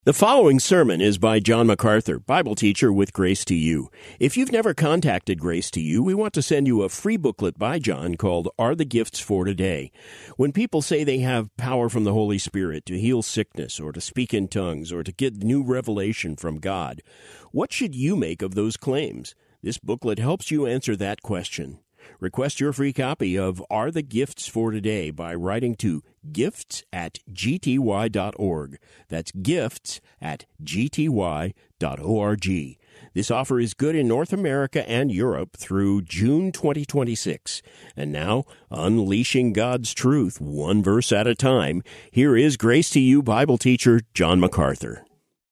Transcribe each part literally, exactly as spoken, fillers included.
The following sermon is by John MacArthur, Bible teacher with Grace to You. If you've never contacted Grace to You, we want to send you a free booklet by John called Are the Gifts for Today? When people say they have power from the Holy Spirit to heal sickness or to speak in tongues or to get new revelation from God, what should you make of those claims? This booklet helps you answer that question. Request your free copy of Are the Gifts for Today by writing to gifts at g t y dot org. That's gifts at g t y dot org. This offer is good in North America and Europe through June twenty twenty-six. And now, unleashing God's truth one verse at a time, here is Grace to You Bible teacher John MacArthur.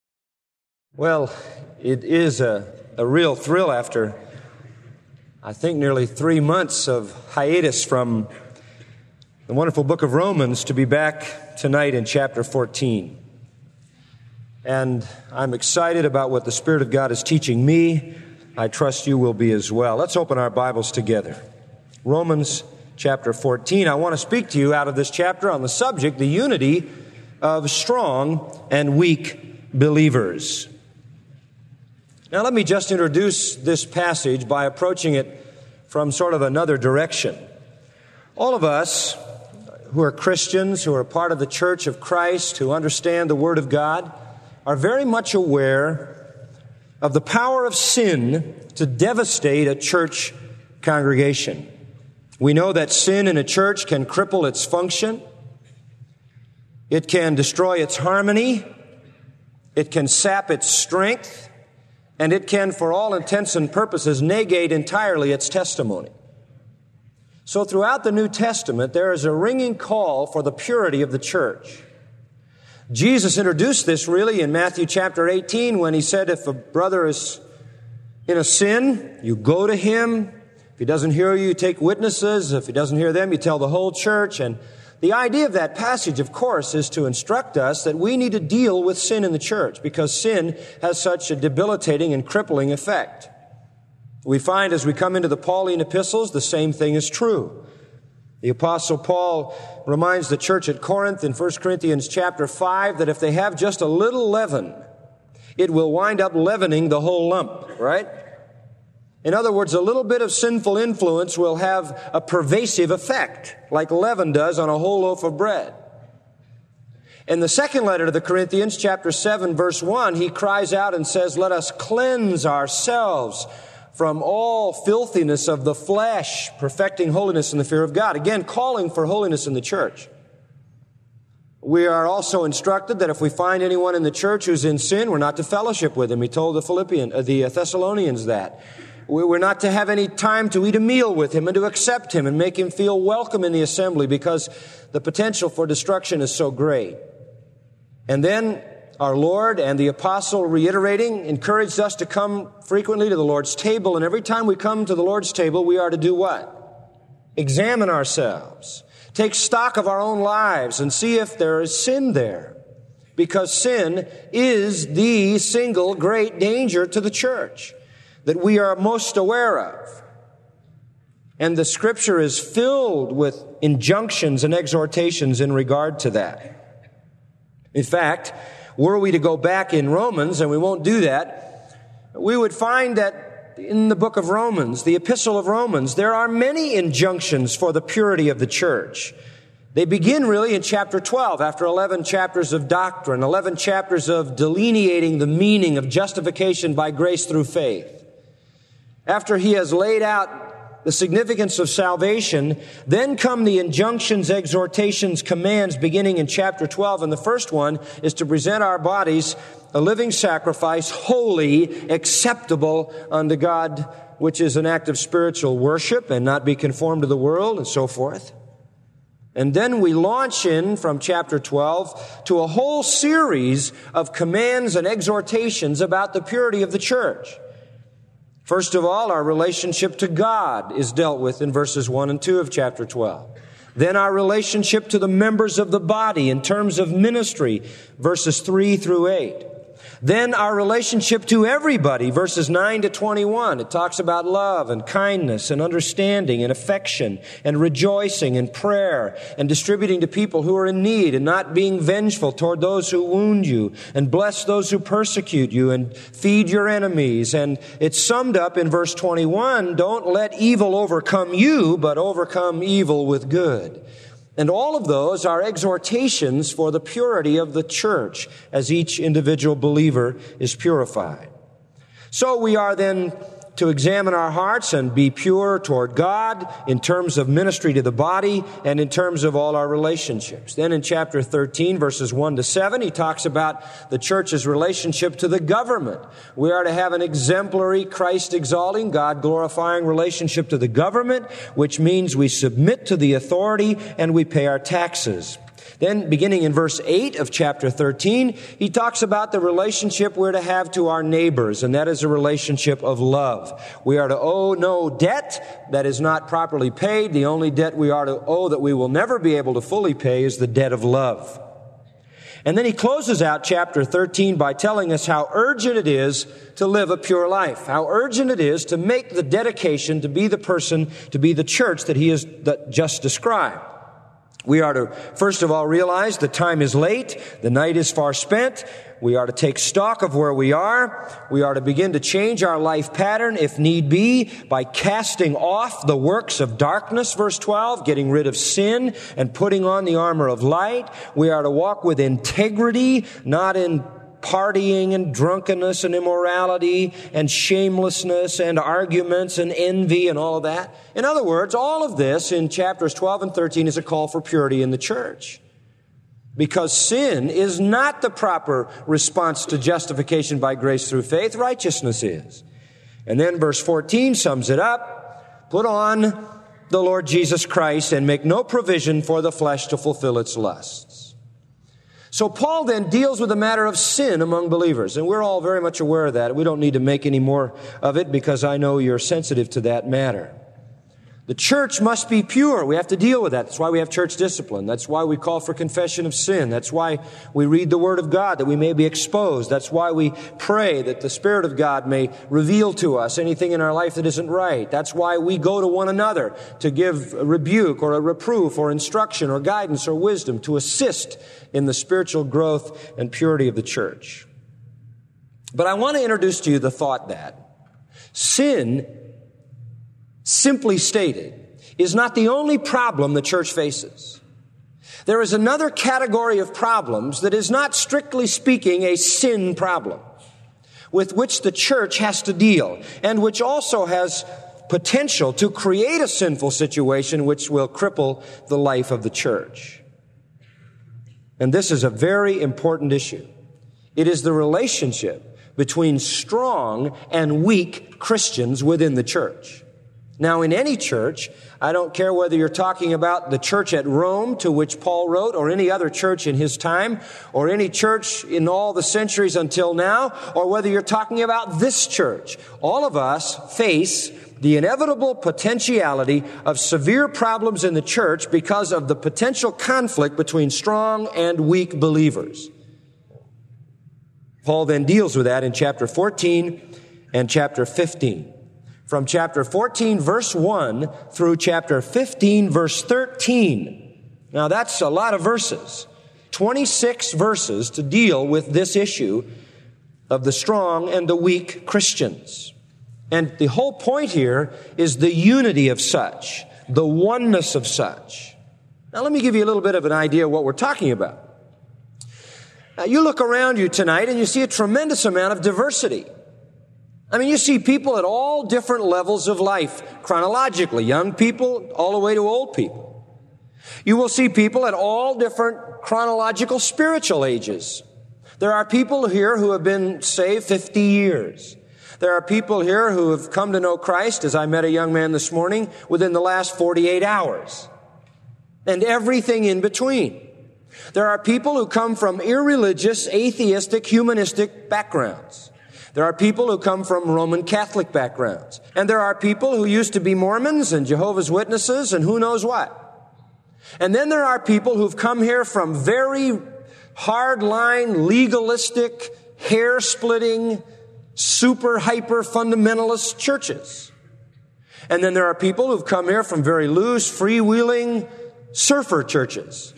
Well, it is a, a real thrill after I think nearly three months of hiatus from the wonderful book of Romans to be back tonight in chapter fourteen. And I'm excited about what the Spirit of God is teaching me. I trust you will be as well. Let's open our Bibles together. Romans chapter fourteen. I want to speak to you out of this chapter on the subject, the unity of strong and weak believers. Now, let me just introduce this passage by approaching it from sort of another direction. All of us who are Christians, who are part of the Church of Christ, who understand the Word of God, are very much aware of the power of sin to devastate a church congregation. We know that sin in a church can cripple its function. It can destroy its harmony. It can sap its strength. And it can, for all intents and purposes, negate entirely its testimony. So throughout the New Testament, there is a ringing call for the purity of the church. Jesus introduced this really in Matthew chapter eighteen when he said, if a brother is in a sin, you go to him. If he doesn't hear you, you take witnesses. If he doesn't hear them, you tell the whole church. And the idea of that passage, of course, is to instruct us that we need to deal with sin in the church because sin has such a debilitating and crippling effect. We find as we come into the Pauline epistles, the same thing is true. The Apostle Paul reminds the church at Corinth in First Corinthians chapter five that if they have just a little leaven, it will wind up leavening the whole lump, right? In other words, a little bit of sinful influence will have a pervasive effect, like leaven does on a whole loaf of bread. In the second letter to the Corinthians, chapter seven, verse one, he cries out and says, let us cleanse ourselves from all filthiness of the flesh, perfecting holiness in the fear of God. Again, calling for holiness in the church. We are also instructed that if we find anyone in the church who's in sin, we're not to fellowship with him. He told the Philippians, uh, the Thessalonians that. We're not to have any time to eat a meal with him and to accept him and make him feel welcome in the assembly because the potential for destruction is so great. And then our Lord and the apostle reiterating encouraged us to come frequently to the Lord's table. And every time we come to the Lord's table, we are to do what? Examine ourselves. Take stock of our own lives and see if there is sin there. Because sin is the single great danger to the church that we are most aware of. And the Scripture is filled with injunctions and exhortations in regard to that. In fact, were we to go back in Romans, and we won't do that, we would find that in the book of Romans, the epistle of Romans, there are many injunctions for the purity of the church. They begin really in chapter twelve, after eleven chapters of doctrine, eleven chapters of delineating the meaning of justification by grace through faith. After he has laid out the significance of salvation, then come the injunctions, exhortations, commands beginning in chapter twelve. And the first one is to present our bodies a living sacrifice, holy, acceptable unto God, which is an act of spiritual worship, and not be conformed to the world, and so forth. And then we launch in from chapter twelve to a whole series of commands and exhortations about the purity of the church. First of all, our relationship to God is dealt with in verses one and two of chapter twelve. Then our relationship to the members of the body in terms of ministry, verses three through eight. Then our relationship to everybody, verses nine to twenty-one. It talks about love and kindness and understanding and affection and rejoicing and prayer and distributing to people who are in need and not being vengeful toward those who wound you and bless those who persecute you and feed your enemies. And it's summed up in verse twenty-one, don't let evil overcome you, but overcome evil with good. And all of those are exhortations for the purity of the church as each individual believer is purified. So we are then to examine our hearts and be pure toward God in terms of ministry to the body and in terms of all our relationships. Then in chapter thirteen, verses one to seven, he talks about the church's relationship to the government. We are to have an exemplary, Christ-exalting, God-glorifying relationship to the government, which means we submit to the authority and we pay our taxes. Then, beginning in verse eight of chapter thirteen, he talks about the relationship we're to have to our neighbors, and that is a relationship of love. We are to owe no debt that is not properly paid. The only debt we are to owe that we will never be able to fully pay is the debt of love. And then he closes out chapter thirteen by telling us how urgent it is to live a pure life, how urgent it is to make the dedication to be the person, to be the church that he has just described. We are to, first of all, realize the time is late, the night is far spent. We are to take stock of where we are. We are to begin to change our life pattern, if need be, by casting off the works of darkness, verse twelve, getting rid of sin and putting on the armor of light. We are to walk with integrity, not in partying and drunkenness and immorality and shamelessness and arguments and envy and all of that. In other words, all of this in chapters twelve and thirteen is a call for purity in the church. Because sin is not the proper response to justification by grace through faith. Righteousness is. And then verse fourteen sums it up. Put on the Lord Jesus Christ and make no provision for the flesh to fulfill its lusts. So Paul then deals with the matter of sin among believers, and we're all very much aware of that. We don't need to make any more of it because I know you're sensitive to that matter. The church must be pure. We have to deal with that. That's why we have church discipline. That's why we call for confession of sin. That's why we read the Word of God, that we may be exposed. That's why we pray that the Spirit of God may reveal to us anything in our life that isn't right. That's why we go to one another to give a rebuke or a reproof or instruction or guidance or wisdom to assist in the spiritual growth and purity of the church. But I want to introduce to you the thought that sin, simply stated, is not the only problem the church faces. There is another category of problems that is not, strictly speaking, a sin problem with which the church has to deal and which also has potential to create a sinful situation which will cripple the life of the church. And this is a very important issue. It is the relationship between strong and weak Christians within the church. Now, in any church, I don't care whether you're talking about the church at Rome to which Paul wrote, or any other church in his time, or any church in all the centuries until now, or whether you're talking about this church. All of us face the inevitable potentiality of severe problems in the church because of the potential conflict between strong and weak believers. Paul then deals with that in chapter fourteen and chapter fifteen. From chapter fourteen, verse one, through chapter fifteen, verse thirteen. Now that's a lot of verses. twenty-six verses to deal with this issue of the strong and the weak Christians. And the whole point here is the unity of such, the oneness of such. Now let me give you a little bit of an idea of what we're talking about. Now you look around you tonight and you see a tremendous amount of diversity. I mean, you see people at all different levels of life, chronologically, young people all the way to old people. You will see people at all different chronological spiritual ages. There are people here who have been saved fifty years. There are people here who have come to know Christ, as I met a young man this morning, within the last forty-eight hours. And everything in between. There are people who come from irreligious, atheistic, humanistic backgrounds. There are people who come from Roman Catholic backgrounds. And there are people who used to be Mormons and Jehovah's Witnesses and who knows what. And then there are people who've come here from very hardline, legalistic, hair-splitting, super hyper fundamentalist churches. And then there are people who've come here from very loose, freewheeling surfer churches.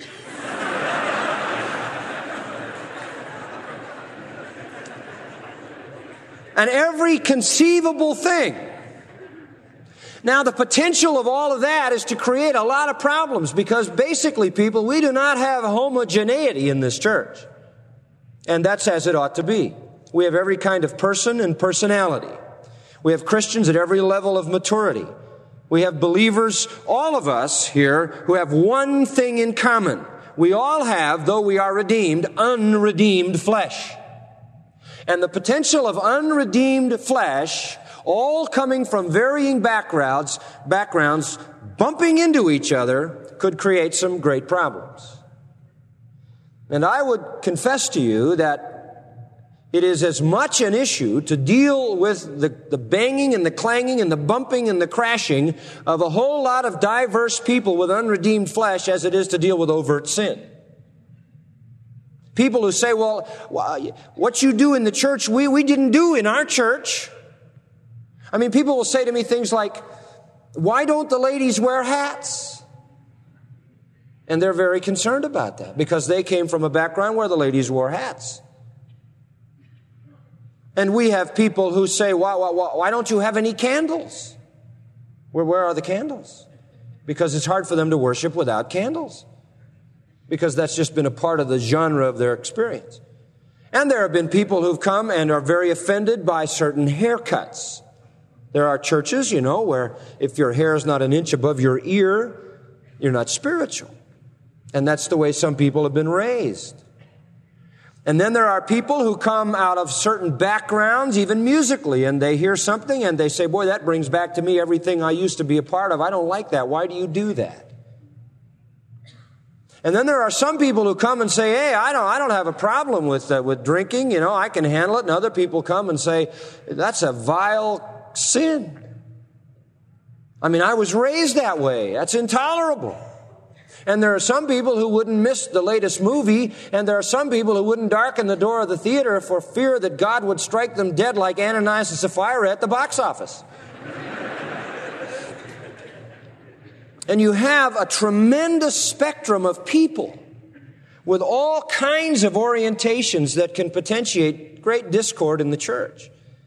And every conceivable thing. Now, the potential of all of that is to create a lot of problems because basically, people, we do not have homogeneity in this church. And that's as it ought to be. We have every kind of person and personality. We have Christians at every level of maturity. We have believers, all of us here, who have one thing in common. We all have, though we are redeemed, unredeemed flesh. And the potential of unredeemed flesh, all coming from varying backgrounds, backgrounds, bumping into each other, could create some great problems. And I would confess to you that it is as much an issue to deal with the, the banging and the clanging and the bumping and the crashing of a whole lot of diverse people with unredeemed flesh as it is to deal with overt sin. People who say, well, what you do in the church, we, we didn't do in our church. I mean, people will say to me things like, why don't the ladies wear hats? And they're very concerned about that because they came from a background where the ladies wore hats. And we have people who say, why, why, why don't you have any candles? Where, where are the candles? Because it's hard for them to worship without candles. Because that's just been a part of the genre of their experience. And there have been people who've come and are very offended by certain haircuts. There are churches, you know, where if your hair is not an inch above your ear, you're not spiritual. And that's the way some people have been raised. And then there are people who come out of certain backgrounds, even musically, and they hear something and they say, boy, that brings back to me everything I used to be a part of. I don't like that. Why do you do that? And then there are some people who come and say, hey, I don't, I don't have a problem with, uh, with drinking. You know, I can handle it. And other people come and say, that's a vile sin. I mean, I was raised that way. That's intolerable. And there are some people who wouldn't miss the latest movie. And there are some people who wouldn't darken the door of the theater for fear that God would strike them dead like Ananias and Sapphira at the box office. And you have a tremendous spectrum of people with all kinds of orientations that can potentiate great discord in the church.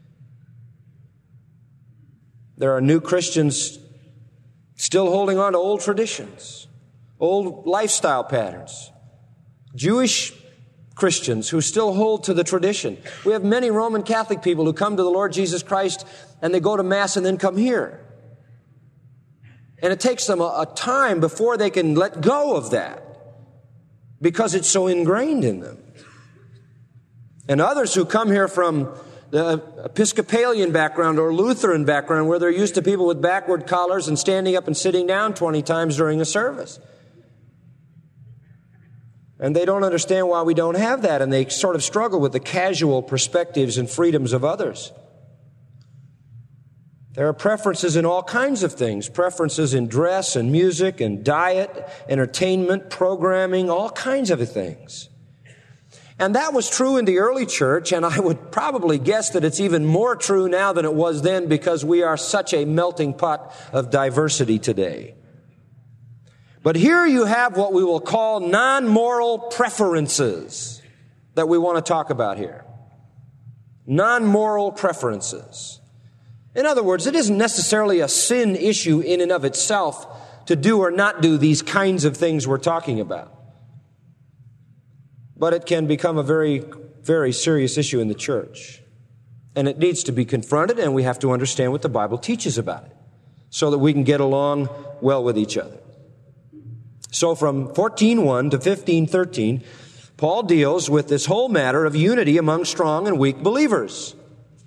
There are new Christians still holding on to old traditions, old lifestyle patterns. Jewish Christians who still hold to the tradition. We have many Roman Catholic people who come to the Lord Jesus Christ and they go to Mass and then come here. And it takes them a, a time before they can let go of that because it's so ingrained in them. And others who come here from the Episcopalian background or Lutheran background where they're used to people with backward collars and standing up and sitting down twenty times during a service. And they don't understand why we don't have that, and they sort of struggle with the casual perspectives and freedoms of others. There are preferences in all kinds of things, preferences in dress and music and diet, entertainment, programming, all kinds of things. And that was true in the early church, and I would probably guess that it's even more true now than it was then because we are such a melting pot of diversity today. But here you have what we will call non-moral preferences that we want to talk about here. Non-moral preferences. In other words, it isn't necessarily a sin issue in and of itself to do or not do these kinds of things we're talking about. But it can become a very, very serious issue in the church. And it needs to be confronted, and we have to understand what the Bible teaches about it so that we can get along well with each other. So from fourteen one to fifteen thirteen, Paul deals with this whole matter of unity among strong and weak believers.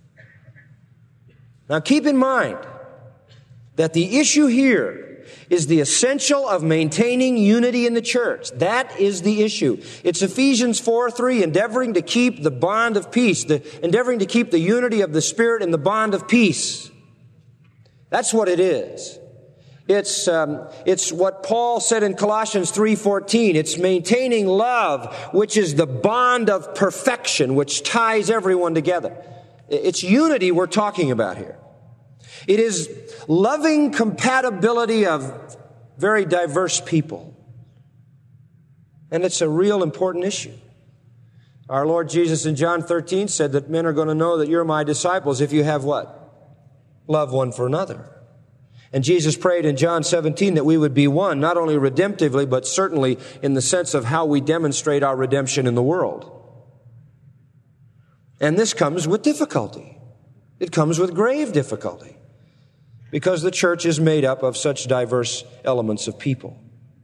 Now keep in mind that the issue here is the essential of maintaining unity in the church. That is the issue. It's Ephesians four three, endeavoring to keep the bond of peace, the, endeavoring to keep the unity of the Spirit in the bond of peace. That's what it is. It's, um, it's what Paul said in Colossians three fourteen. It's maintaining love, which is the bond of perfection, which ties everyone together. It's unity we're talking about here. It is loving compatibility of very diverse people. And it's a real important issue. Our Lord Jesus in John thirteen said that men are going to know that you're my disciples if you have what? Love one for another. And Jesus prayed in John seventeen that we would be one, not only redemptively, but certainly in the sense of how we demonstrate our redemption in the world. And this comes with difficulty. It comes with grave difficulty because the church is made up of such diverse elements of people.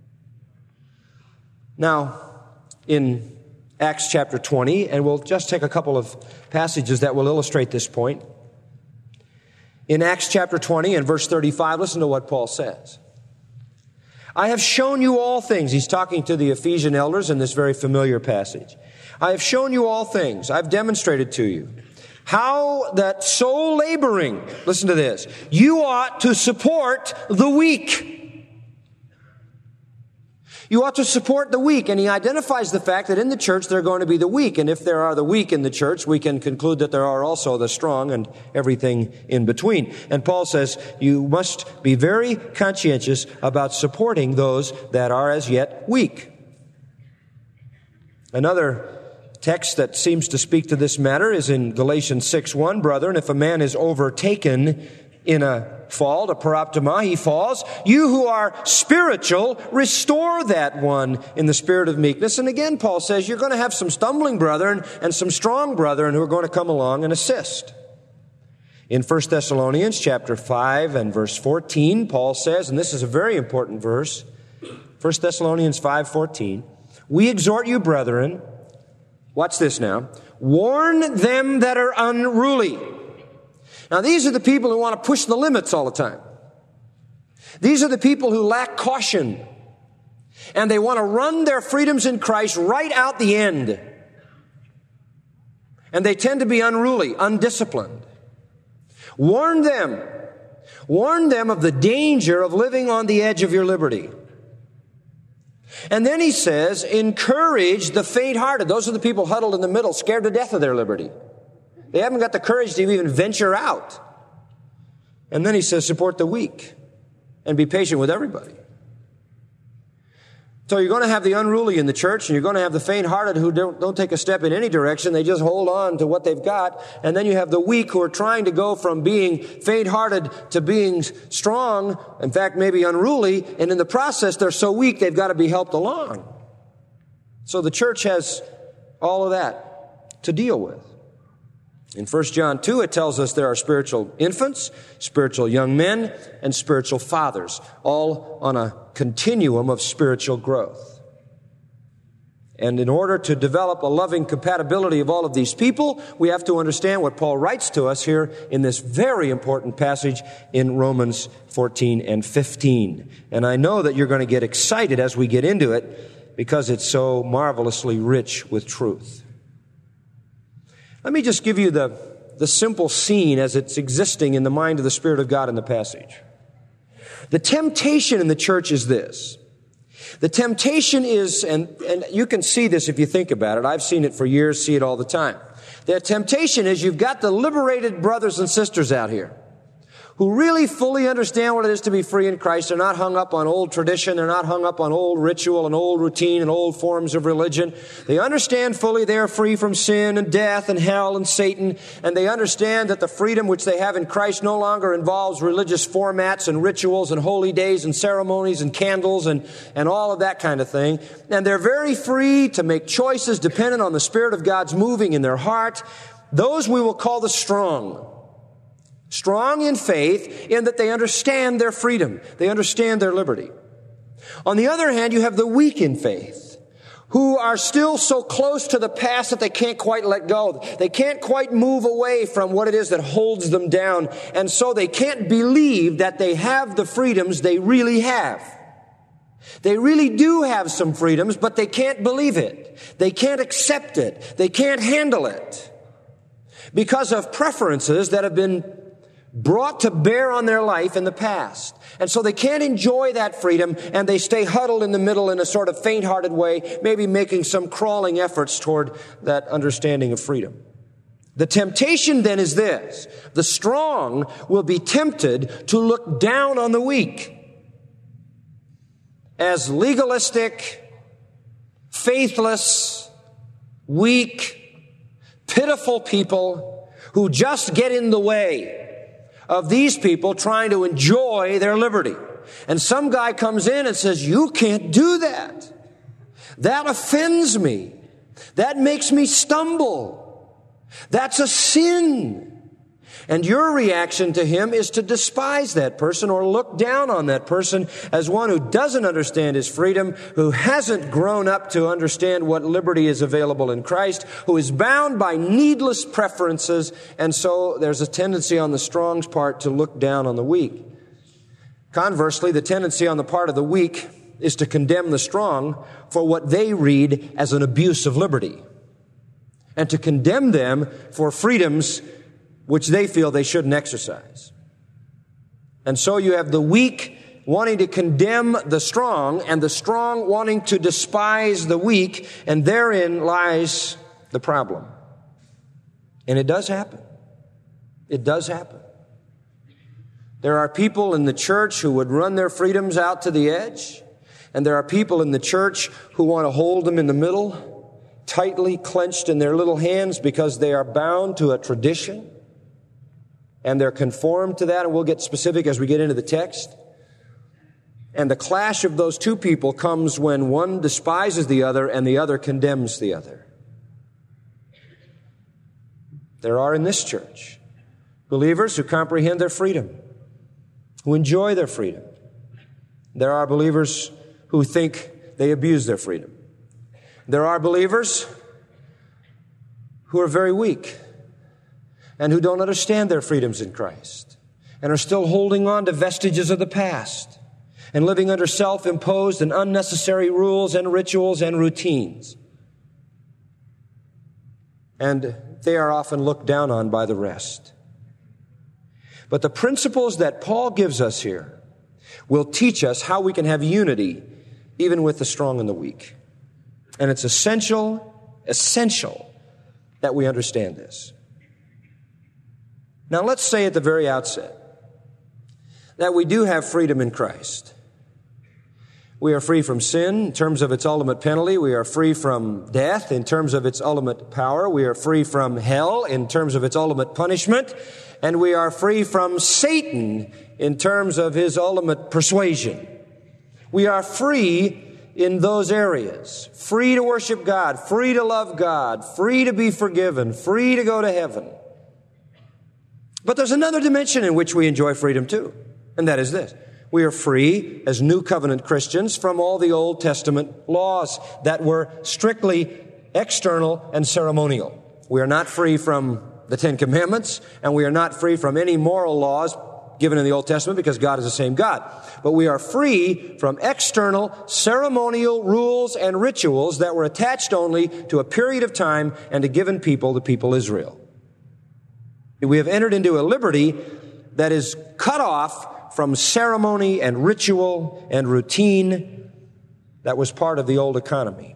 Now, in Acts chapter twenty, and we'll just take a couple of passages that will illustrate this point. In Acts chapter twenty and verse thirty-five, listen to what Paul says. I have shown you all things. He's talking to the Ephesian elders in this very familiar passage. I have shown you all things. I've demonstrated to you how that so laboring, listen to this, you ought to support the weak. You ought to support the weak. And he identifies the fact that in the church there are going to be the weak. And if there are the weak in the church, we can conclude that there are also the strong and everything in between. And Paul says you must be very conscientious about supporting those that are as yet weak. Another text that seems to speak to this matter is in Galatians six one. Brethren, if a man is overtaken in a fault, a paraptoma, he falls. You who are spiritual, restore that one in the spirit of meekness. And again, Paul says you're going to have some stumbling brethren and some strong brethren who are going to come along and assist. In First Thessalonians chapter five and verse fourteen, Paul says, and this is a very important verse, First Thessalonians five fourteen, we exhort you, brethren, watch this now, warn them that are unruly. Now, these are the people who want to push the limits all the time. These are the people who lack caution. And they want to run their freedoms in Christ right out the end. And they tend to be unruly, undisciplined. Warn them. Warn them of the danger of living on the edge of your liberty. And then he says, encourage the faint-hearted. Those are the people huddled in the middle, scared to death of their liberty. They haven't got the courage to even venture out. And then he says, support the weak and be patient with everybody. So you're going to have the unruly in the church, and you're going to have the faint-hearted who don't, don't take a step in any direction. They just hold on to what they've got. And then you have the weak who are trying to go from being faint-hearted to being strong, in fact, maybe unruly. And in the process, they're so weak, they've got to be helped along. So the church has all of that to deal with. In First John two, it tells us there are spiritual infants, spiritual young men, and spiritual fathers, all on a continuum of spiritual growth. And in order to develop a loving compatibility of all of these people, we have to understand what Paul writes to us here in this very important passage in Romans fourteen and fifteen. And I know that you're going to get excited as we get into it because it's so marvelously rich with truth. Let me just give you the, the simple scene as it's existing in the mind of the Spirit of God in the passage. The temptation in the church is this. The temptation is, and, and you can see this if you think about it. I've seen it for years, see it all the time. The temptation is you've got the liberated brothers and sisters out here who really fully understand what it is to be free in Christ. They're not hung up on old tradition. They're not hung up on old ritual and old routine and old forms of religion. They understand fully they are free from sin and death and hell and Satan. And they understand that the freedom which they have in Christ no longer involves religious formats and rituals and holy days and ceremonies and candles and, and all of that kind of thing. And they're very free to make choices dependent on the Spirit of God's moving in their heart. Those we will call the strong. Strong in faith in that they understand their freedom. They understand their liberty. On the other hand, you have the weak in faith who are still so close to the past that they can't quite let go. They can't quite move away from what it is that holds them down. And so they can't believe that they have the freedoms they really have. They really do have some freedoms, but they can't believe it. They can't accept it. They can't handle it because of preferences that have been brought to bear on their life in the past. And so they can't enjoy that freedom, and they stay huddled in the middle in a sort of faint-hearted way, maybe making some crawling efforts toward that understanding of freedom. The temptation then is this: the strong will be tempted to look down on the weak as legalistic, faithless, weak, pitiful people who just get in the way of these people trying to enjoy their liberty. And some guy comes in and says, "You can't do that. That offends me. That makes me stumble. That's a sin." And your reaction to him is to despise that person or look down on that person as one who doesn't understand his freedom, who hasn't grown up to understand what liberty is available in Christ, who is bound by needless preferences. And so there's a tendency on the strong's part to look down on the weak. Conversely, the tendency on the part of the weak is to condemn the strong for what they read as an abuse of liberty, and to condemn them for freedoms which they feel they shouldn't exercise. And so you have the weak wanting to condemn the strong, and the strong wanting to despise the weak, and therein lies the problem. And it does happen. It does happen. There are people in the church who would run their freedoms out to the edge, and there are people in the church who want to hold them in the middle, tightly clenched in their little hands because they are bound to a tradition, and they're conformed to that, and we'll get specific as we get into the text. And the clash of those two people comes when one despises the other and the other condemns the other. There are in this church believers who comprehend their freedom, who enjoy their freedom. There are believers who think they abuse their freedom. There are believers who are very weak and who don't understand their freedoms in Christ and are still holding on to vestiges of the past and living under self-imposed and unnecessary rules and rituals and routines. And they are often looked down on by the rest. But the principles that Paul gives us here will teach us how we can have unity even with the strong and the weak. And it's essential, essential that we understand this. Now, let's say at the very outset that we do have freedom in Christ. We are free from sin in terms of its ultimate penalty. We are free from death in terms of its ultimate power. We are free from hell in terms of its ultimate punishment. And we are free from Satan in terms of his ultimate persuasion. We are free in those areas. Free to worship God, free to love God, free to be forgiven, free to go to heaven. But there's another dimension in which we enjoy freedom too, and that is this. We are free as New Covenant Christians from all the Old Testament laws that were strictly external and ceremonial. We are not free from the Ten Commandments, and we are not free from any moral laws given in the Old Testament because God is the same God. But we are free from external ceremonial rules and rituals that were attached only to a period of time and a given people, the people Israel. We have entered into a liberty that is cut off from ceremony and ritual and routine that was part of the old economy.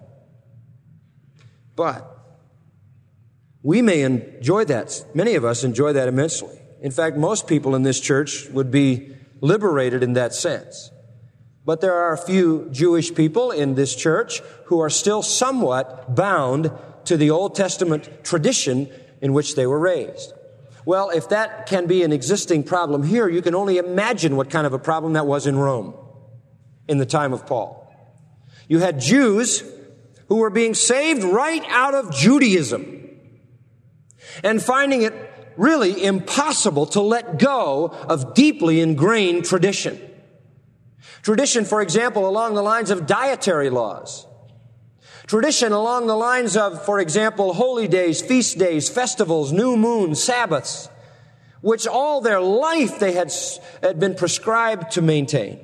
But we may enjoy that. Many of us enjoy that immensely. In fact, most people in this church would be liberated in that sense. But there are a few Jewish people in this church who are still somewhat bound to the Old Testament tradition in which they were raised. Well, if that can be an existing problem here, you can only imagine what kind of a problem that was in Rome in the time of Paul. You had Jews who were being saved right out of Judaism and finding it really impossible to let go of deeply ingrained tradition. Tradition, for example, along the lines of dietary laws. Tradition along the lines of, for example, holy days, feast days, festivals, new moons, Sabbaths, which all their life they had, had been prescribed to maintain.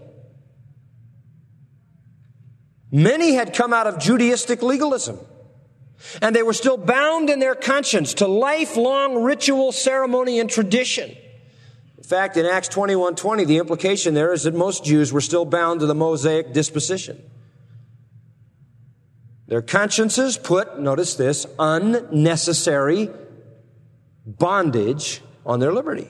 Many had come out of Judaistic legalism, and they were still bound in their conscience to lifelong ritual, ceremony, and tradition. In fact, in Acts twenty-one twenty, the implication there is that most Jews were still bound to the Mosaic disposition. Their consciences put, notice this, unnecessary bondage on their liberty.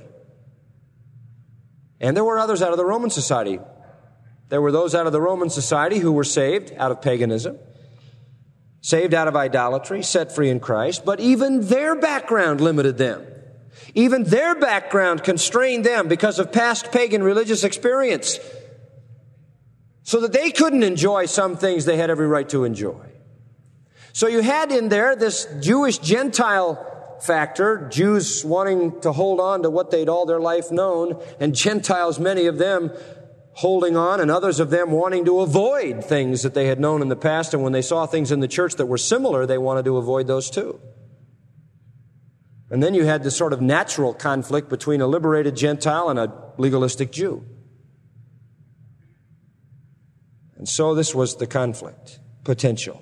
And there were others out of the Roman society. There were those out of the Roman society who were saved out of paganism, saved out of idolatry, set free in Christ, but even their background limited them. Even their background constrained them because of past pagan religious experience, so that they couldn't enjoy some things they had every right to enjoy. So you had in there this Jewish Gentile factor, Jews wanting to hold on to what they'd all their life known, and Gentiles, many of them, holding on, and others of them wanting to avoid things that they had known in the past, and when they saw things in the church that were similar, they wanted to avoid those too. And then you had this sort of natural conflict between a liberated Gentile and a legalistic Jew. And so this was the conflict, potential.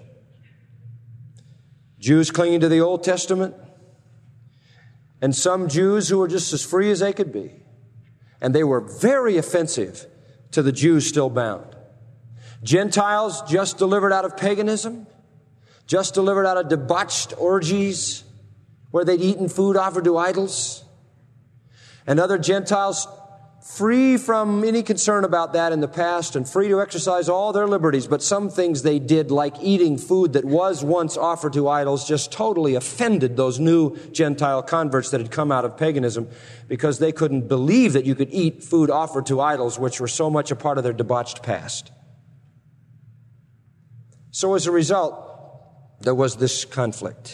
Jews clinging to the Old Testament, and some Jews who were just as free as they could be. And they were very offensive to the Jews still bound. Gentiles just delivered out of paganism, just delivered out of debauched orgies where they'd eaten food offered to idols. And other Gentiles free from any concern about that in the past and free to exercise all their liberties. But some things they did, like eating food that was once offered to idols, just totally offended those new Gentile converts that had come out of paganism, because they couldn't believe that you could eat food offered to idols, which were so much a part of their debauched past. So as a result, there was this conflict.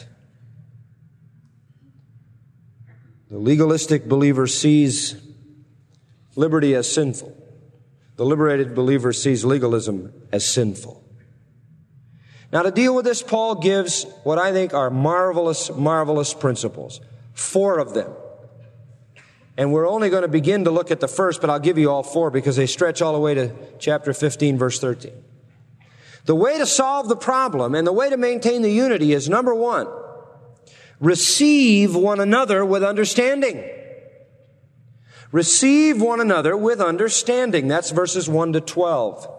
The legalistic believer sees liberty as sinful. The liberated believer sees legalism as sinful. Now, to deal with this, Paul gives what I think are marvelous, marvelous principles. Four of them. And we're only going to begin to look at the first, but I'll give you all four because they stretch all the way to chapter fifteen, verse thirteen. The way to solve the problem and the way to maintain the unity is, number one, receive one another with understanding. Receive one another with understanding. That's verses one to twelve.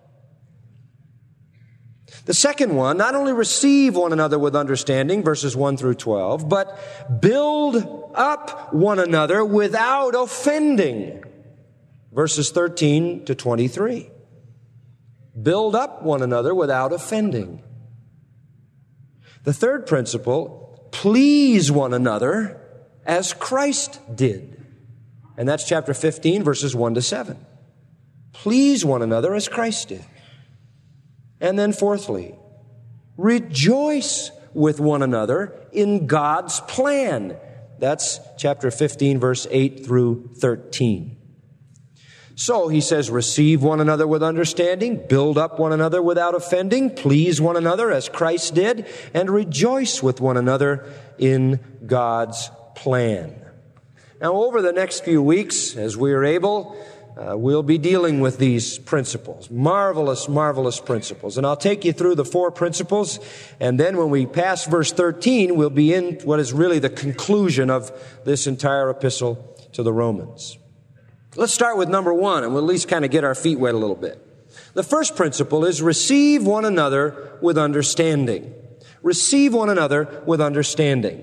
The second one, not only receive one another with understanding, verses one through twelve, but build up one another without offending, verses thirteen to twenty-three. Build up one another without offending. The third principle, please one another as Christ did. And that's chapter fifteen, verses one to seven. Please one another as Christ did. And then fourthly, rejoice with one another in God's plan. That's chapter fifteen, verse eight through thirteen. So he says, receive one another with understanding, build up one another without offending, please one another as Christ did, and rejoice with one another in God's plan. Now, over the next few weeks, as we are able, uh, we'll be dealing with these principles. Marvelous, marvelous principles. And I'll take you through the four principles, and then when we pass verse thirteen, we'll be in what is really the conclusion of this entire epistle to the Romans. Let's start with number one, and we'll at least kind of get our feet wet a little bit. The first principle is receive one another with understanding. Receive one another with understanding.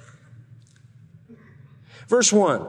Verse one.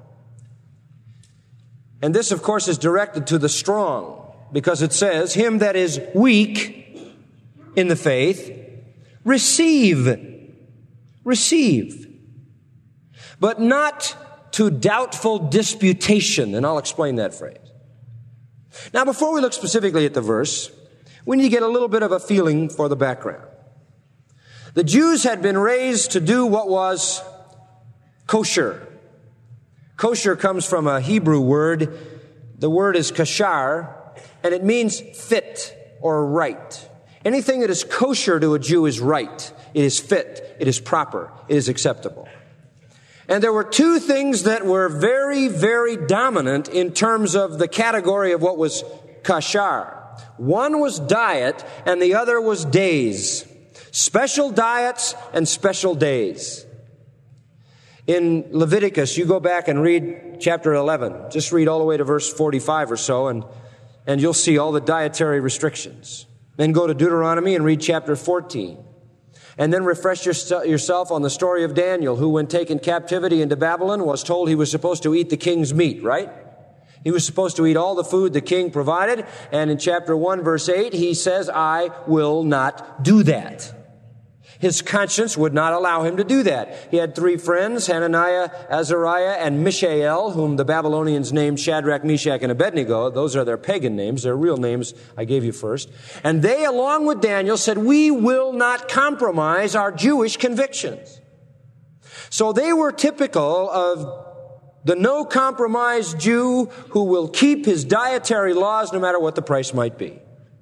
And this, of course, is directed to the strong, because it says, him that is weak in the faith, receive. Receive. But not to doubtful disputation. And I'll explain that phrase. Now, before we look specifically at the verse, we need to get a little bit of a feeling for the background. The Jews had been raised to do what was kosher. Kosher comes from a Hebrew word. The word is kashar, and it means fit or right. Anything that is kosher to a Jew is right. It is fit. It is proper. It is acceptable. And there were two things that were very, very dominant in terms of the category of what was kashar. One was diet, and the other was days. Special diets and special days. In Leviticus, you go back and read chapter eleven. Just read all the way to verse forty-five or so, and, and you'll see all the dietary restrictions. Then go to Deuteronomy and read chapter fourteen. And then refresh your, yourself on the story of Daniel, who, when taken captivity into Babylon, was told he was supposed to eat the king's meat, right? He was supposed to eat all the food the king provided. And in chapter one, verse eight, he says, I will not do that. His conscience would not allow him to do that. He had three friends, Hananiah, Azariah, and Mishael, whom the Babylonians named Shadrach, Meshach, and Abednego. Those are their pagan names. Their real names I gave you first. And they, along with Daniel, said, we will not compromise our Jewish convictions. So they were typical of the no-compromise Jew who will keep his dietary laws no matter what the price might be.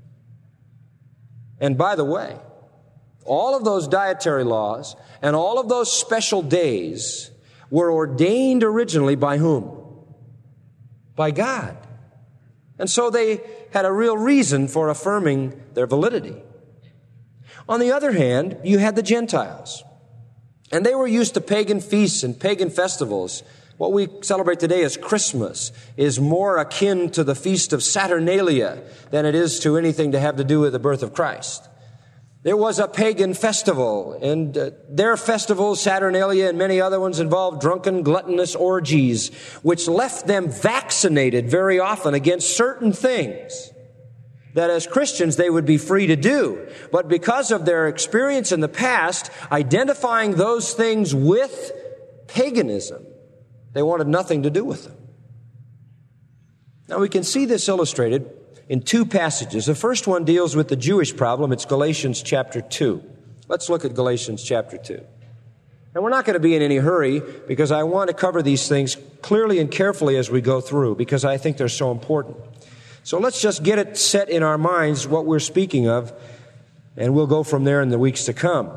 And by the way, all of those dietary laws and all of those special days were ordained originally by whom? By God. And so they had a real reason for affirming their validity. On the other hand, you had the Gentiles. And they were used to pagan feasts and pagan festivals. What we celebrate today as Christmas is more akin to the feast of Saturnalia than it is to anything to have to do with the birth of Christ. There was a pagan festival, and uh, their festivals, Saturnalia and many other ones, involved drunken, gluttonous orgies, which left them vaccinated very often against certain things that as Christians they would be free to do. But because of their experience in the past, identifying those things with paganism, they wanted nothing to do with them. Now we can see this illustrated in two passages. The first one deals with the Jewish problem. It's Galatians chapter two. Let's look at Galatians chapter two. And we're not going to be in any hurry because I want to cover these things clearly and carefully as we go through because I think they're so important. So let's just get it set in our minds what we're speaking of, and we'll go from there in the weeks to come.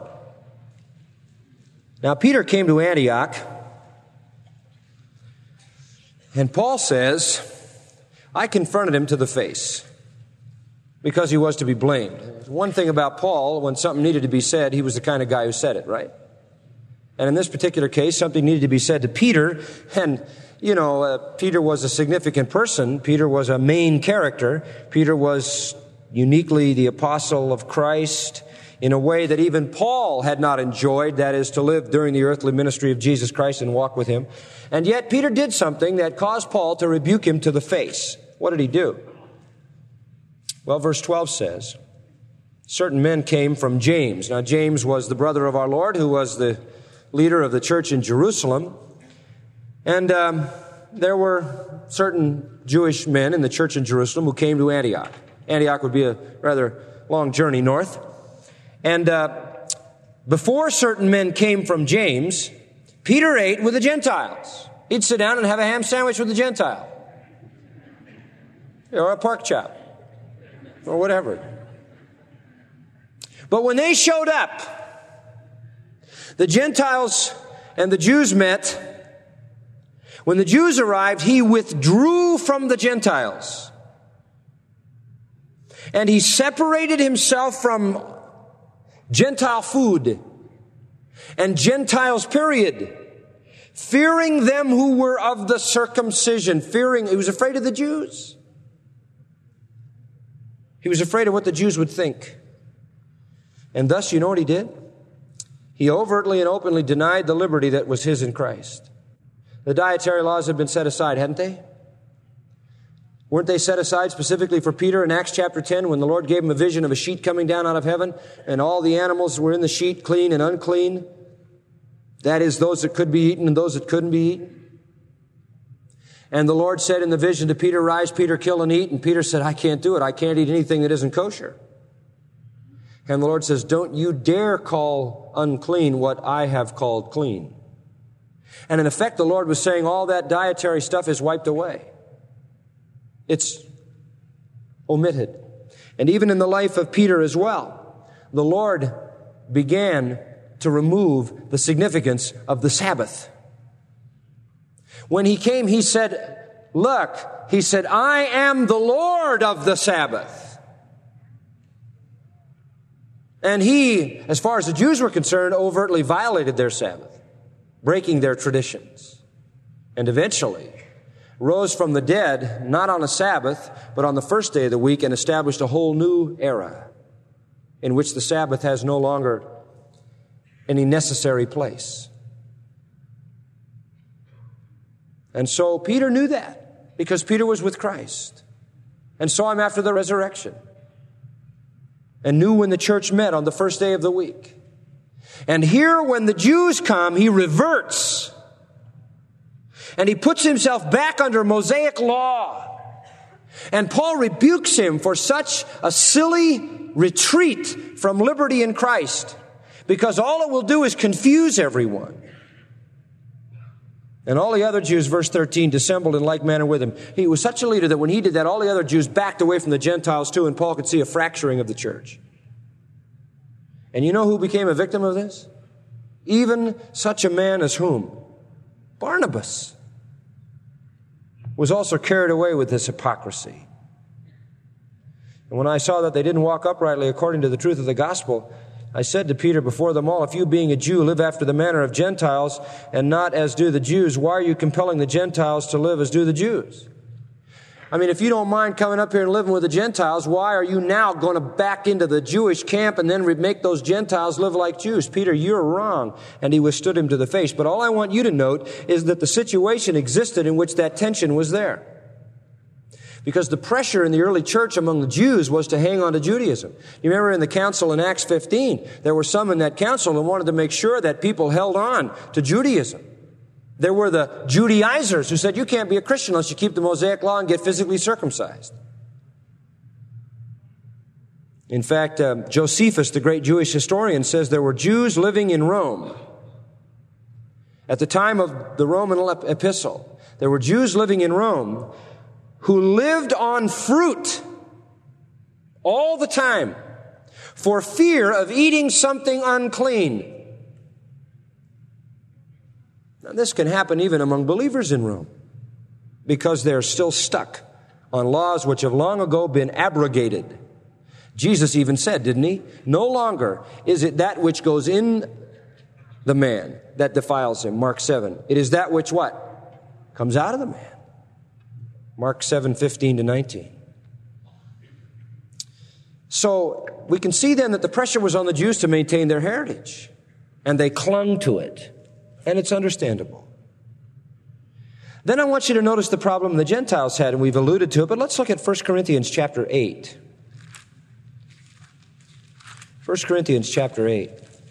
Now, Peter came to Antioch, and Paul says, I confronted him to the face because he was to be blamed. One thing about Paul, when something needed to be said, he was the kind of guy who said it, right? And in this particular case, something needed to be said to Peter. And, you know, uh, Peter was a significant person. Peter was a main character. Peter was uniquely the apostle of Christ in a way that even Paul had not enjoyed, that is, to live during the earthly ministry of Jesus Christ and walk with him. And yet Peter did something that caused Paul to rebuke him to the face. What did he do? Well, verse twelve says, certain men came from James. Now, James was the brother of our Lord, who was the leader of the church in Jerusalem. And um, there were certain Jewish men in the church in Jerusalem who came to Antioch. Antioch would be a rather long journey north. And uh, before certain men came from James, Peter ate with the Gentiles. He'd sit down and have a ham sandwich with the Gentile. Or a pork chop. Or whatever. But when they showed up, the Gentiles and the Jews met. When the Jews arrived, he withdrew from the Gentiles. And he separated himself from Gentile food and Gentiles, period. Fearing them who were of the circumcision. Fearing, he was afraid of the Jews. He was afraid of what the Jews would think. And thus, you know what he did? He overtly and openly denied the liberty that was his in Christ. The dietary laws had been set aside, hadn't they? Weren't they set aside specifically for Peter in Acts chapter ten when the Lord gave him a vision of a sheet coming down out of heaven and all the animals were in the sheet, clean and unclean? That is, those that could be eaten and those that couldn't be eaten. And the Lord said in the vision to Peter, rise, Peter, kill and eat. And Peter said, I can't do it. I can't eat anything that isn't kosher. And the Lord says, don't you dare call unclean what I have called clean. And in effect, the Lord was saying all that dietary stuff is wiped away. It's omitted. And even in the life of Peter as well, the Lord began to remove the significance of the Sabbath. When he came, he said, look, he said, I am the Lord of the Sabbath. And he, as far as the Jews were concerned, overtly violated their Sabbath. breaking their traditions, and eventually rose from the dead, not on a Sabbath, but on the first day of the week, and established a whole new era in which the Sabbath has no longer any necessary place. And so Peter knew that, because Peter was with Christ and saw him after the resurrection and knew when the church met on the first day of the week. And here, when the Jews come, he reverts and he puts himself back under Mosaic law. And Paul rebukes him for such a silly retreat from liberty in Christ, because all it will do is confuse everyone. And all the other Jews, verse thirteen, dissembled in like manner with him. He was such a leader that when he did that, all the other Jews backed away from the Gentiles too, and Paul could see a fracturing of the church. And you know who became a victim of this? Even such a man as whom? Barnabas was also carried away with this hypocrisy. And when I saw that they didn't walk uprightly according to the truth of the gospel, I said to Peter before them all, if you being a Jew live after the manner of Gentiles and not as do the Jews, why are you compelling the Gentiles to live as do the Jews? I mean, if you don't mind coming up here and living with the Gentiles, why are you now going to back into the Jewish camp and then make those Gentiles live like Jews? Peter, you're wrong. And he withstood him to the face. But all I want you to note is that the situation existed in which that tension was there. Because the pressure in the early church among the Jews was to hang on to Judaism. You remember in the council in Acts fifteen, there were some in that council who wanted to make sure that people held on to Judaism. There were the Judaizers who said, you can't be a Christian unless you keep the Mosaic law and get physically circumcised. In fact, uh, Josephus, the great Jewish historian, says there were Jews living in Rome. At the time of the Roman epistle, there were Jews living in Rome who lived on fruit all the time for fear of eating something unclean. Now, this can happen even among believers in Rome because they're still stuck on laws which have long ago been abrogated. Jesus even said, didn't he? No longer is it that which goes in the man that defiles him. Mark seven. It is that which what? Comes out of the man. Mark seven, fifteen to nineteen. So we can see then that the pressure was on the Jews to maintain their heritage, and they clung to it. And it's understandable. Then I want you to notice the problem the Gentiles had, and we've alluded to it, but let's look at First Corinthians chapter eight. First Corinthians chapter eight.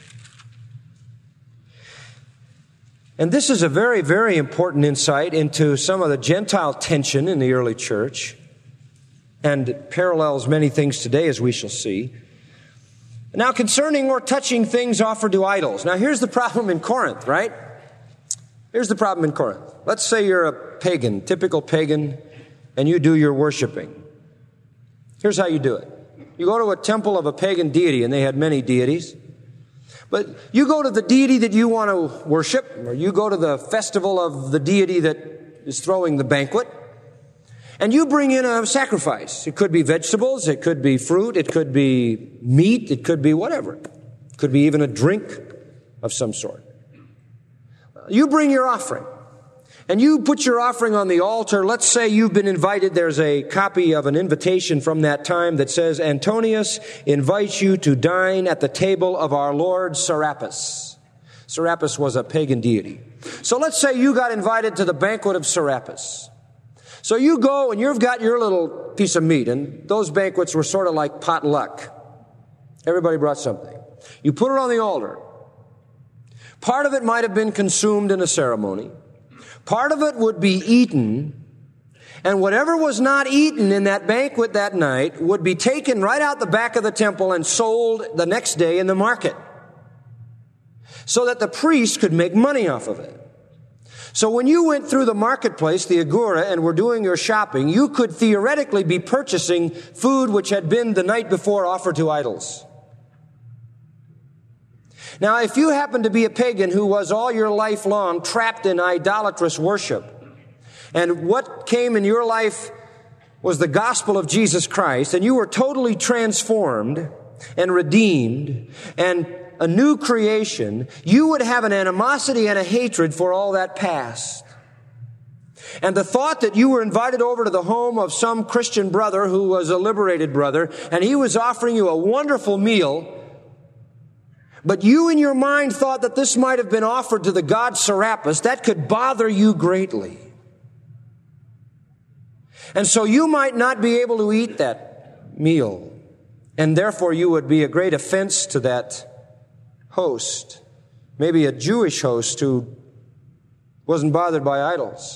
And this is a very, very important insight into some of the Gentile tension in the early church, and it parallels many things today, as we shall see. Now, concerning or touching things offered to idols. Now, here's the problem in Corinth, right? Here's the problem in Corinth. Let's say you're a pagan, typical pagan, and you do your worshiping. Here's how you do it. You go to a temple of a pagan deity, and they had many deities. But you go to the deity that you want to worship, or you go to the festival of the deity that is throwing the banquet, and you bring in a sacrifice. It could be vegetables, it could be fruit, it could be meat, it could be whatever. It could be even a drink of some sort. You bring your offering, and you put your offering on the altar. Let's say you've been invited. There's a copy of an invitation from that time that says, Antonius invites you to dine at the table of our Lord Serapis. Serapis was a pagan deity. So let's say you got invited to the banquet of Serapis. So you go and you've got your little piece of meat, and those banquets were sort of like potluck. Everybody brought something. You put it on the altar. Part of it might have been consumed in a ceremony. Part of it would be eaten, and whatever was not eaten in that banquet that night would be taken right out the back of the temple and sold the next day in the market, so that the priest could make money off of it. So when you went through the marketplace, the agora, and were doing your shopping, you could theoretically be purchasing food which had been the night before offered to idols. Now, if you happen to be a pagan who was all your life long trapped in idolatrous worship, and what came in your life was the gospel of Jesus Christ, and you were totally transformed and redeemed and a new creation, you would have an animosity and a hatred for all that past. And the thought that you were invited over to the home of some Christian brother who was a liberated brother, and he was offering you a wonderful meal, but you in your mind thought that this might have been offered to the god Serapis, that could bother you greatly. And so you might not be able to eat that meal, and therefore you would be a great offense to that host, maybe a Jewish host who wasn't bothered by idols.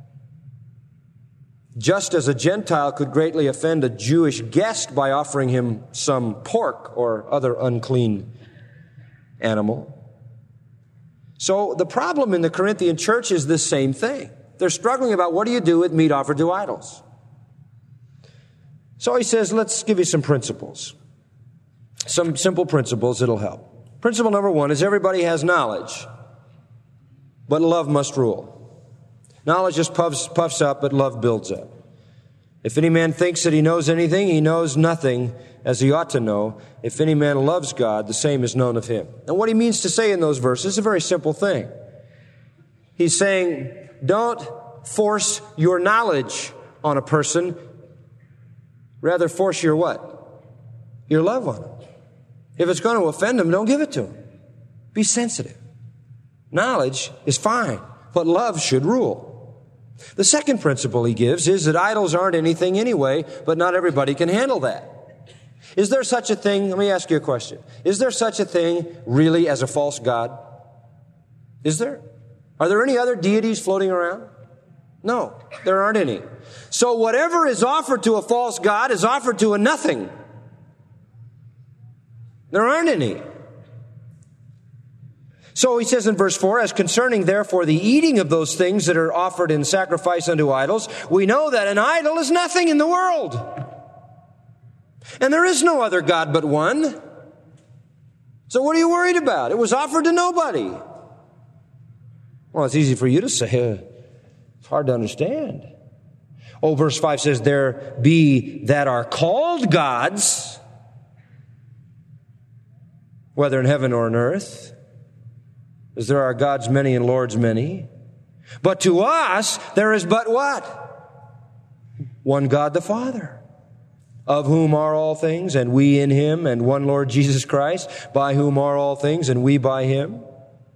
Just as a Gentile could greatly offend a Jewish guest by offering him some pork or other unclean animal. So the problem in the Corinthian church is the same thing. They're struggling about what do you do with meat offered to idols. So he says, let's give you some principles. Some simple principles that'll help. Principle number one is everybody has knowledge, but love must rule. Knowledge just puffs, puffs up, but love builds up. If any man thinks that he knows anything, he knows nothing as he ought to know. If any man loves God, the same is known of him. And what he means to say in those verses is a very simple thing. He's saying, don't force your knowledge on a person. Rather force your what? Your love on him. If it's going to offend him, don't give it to him. Be sensitive. Knowledge is fine, but love should rule. The second principle he gives is that idols aren't anything anyway, but not everybody can handle that. Is there such a thing? Let me ask you a question. Is there such a thing really as a false god? Is there? Are there any other deities floating around? No, there aren't any. So whatever is offered to a false god is offered to a nothing. There aren't any. So he says in verse four, as concerning therefore the eating of those things that are offered in sacrifice unto idols, we know that an idol is nothing in the world. And there is no other God but one. So what are you worried about? It was offered to nobody. Well, it's easy for you to say. It's hard to understand. Oh, verse five says, there be that are called gods, whether in heaven or in earth, as there are gods many and lords many. But to us, there is but what? One God the Father, of whom are all things, and we in him, and one Lord Jesus Christ, by whom are all things, and we by him.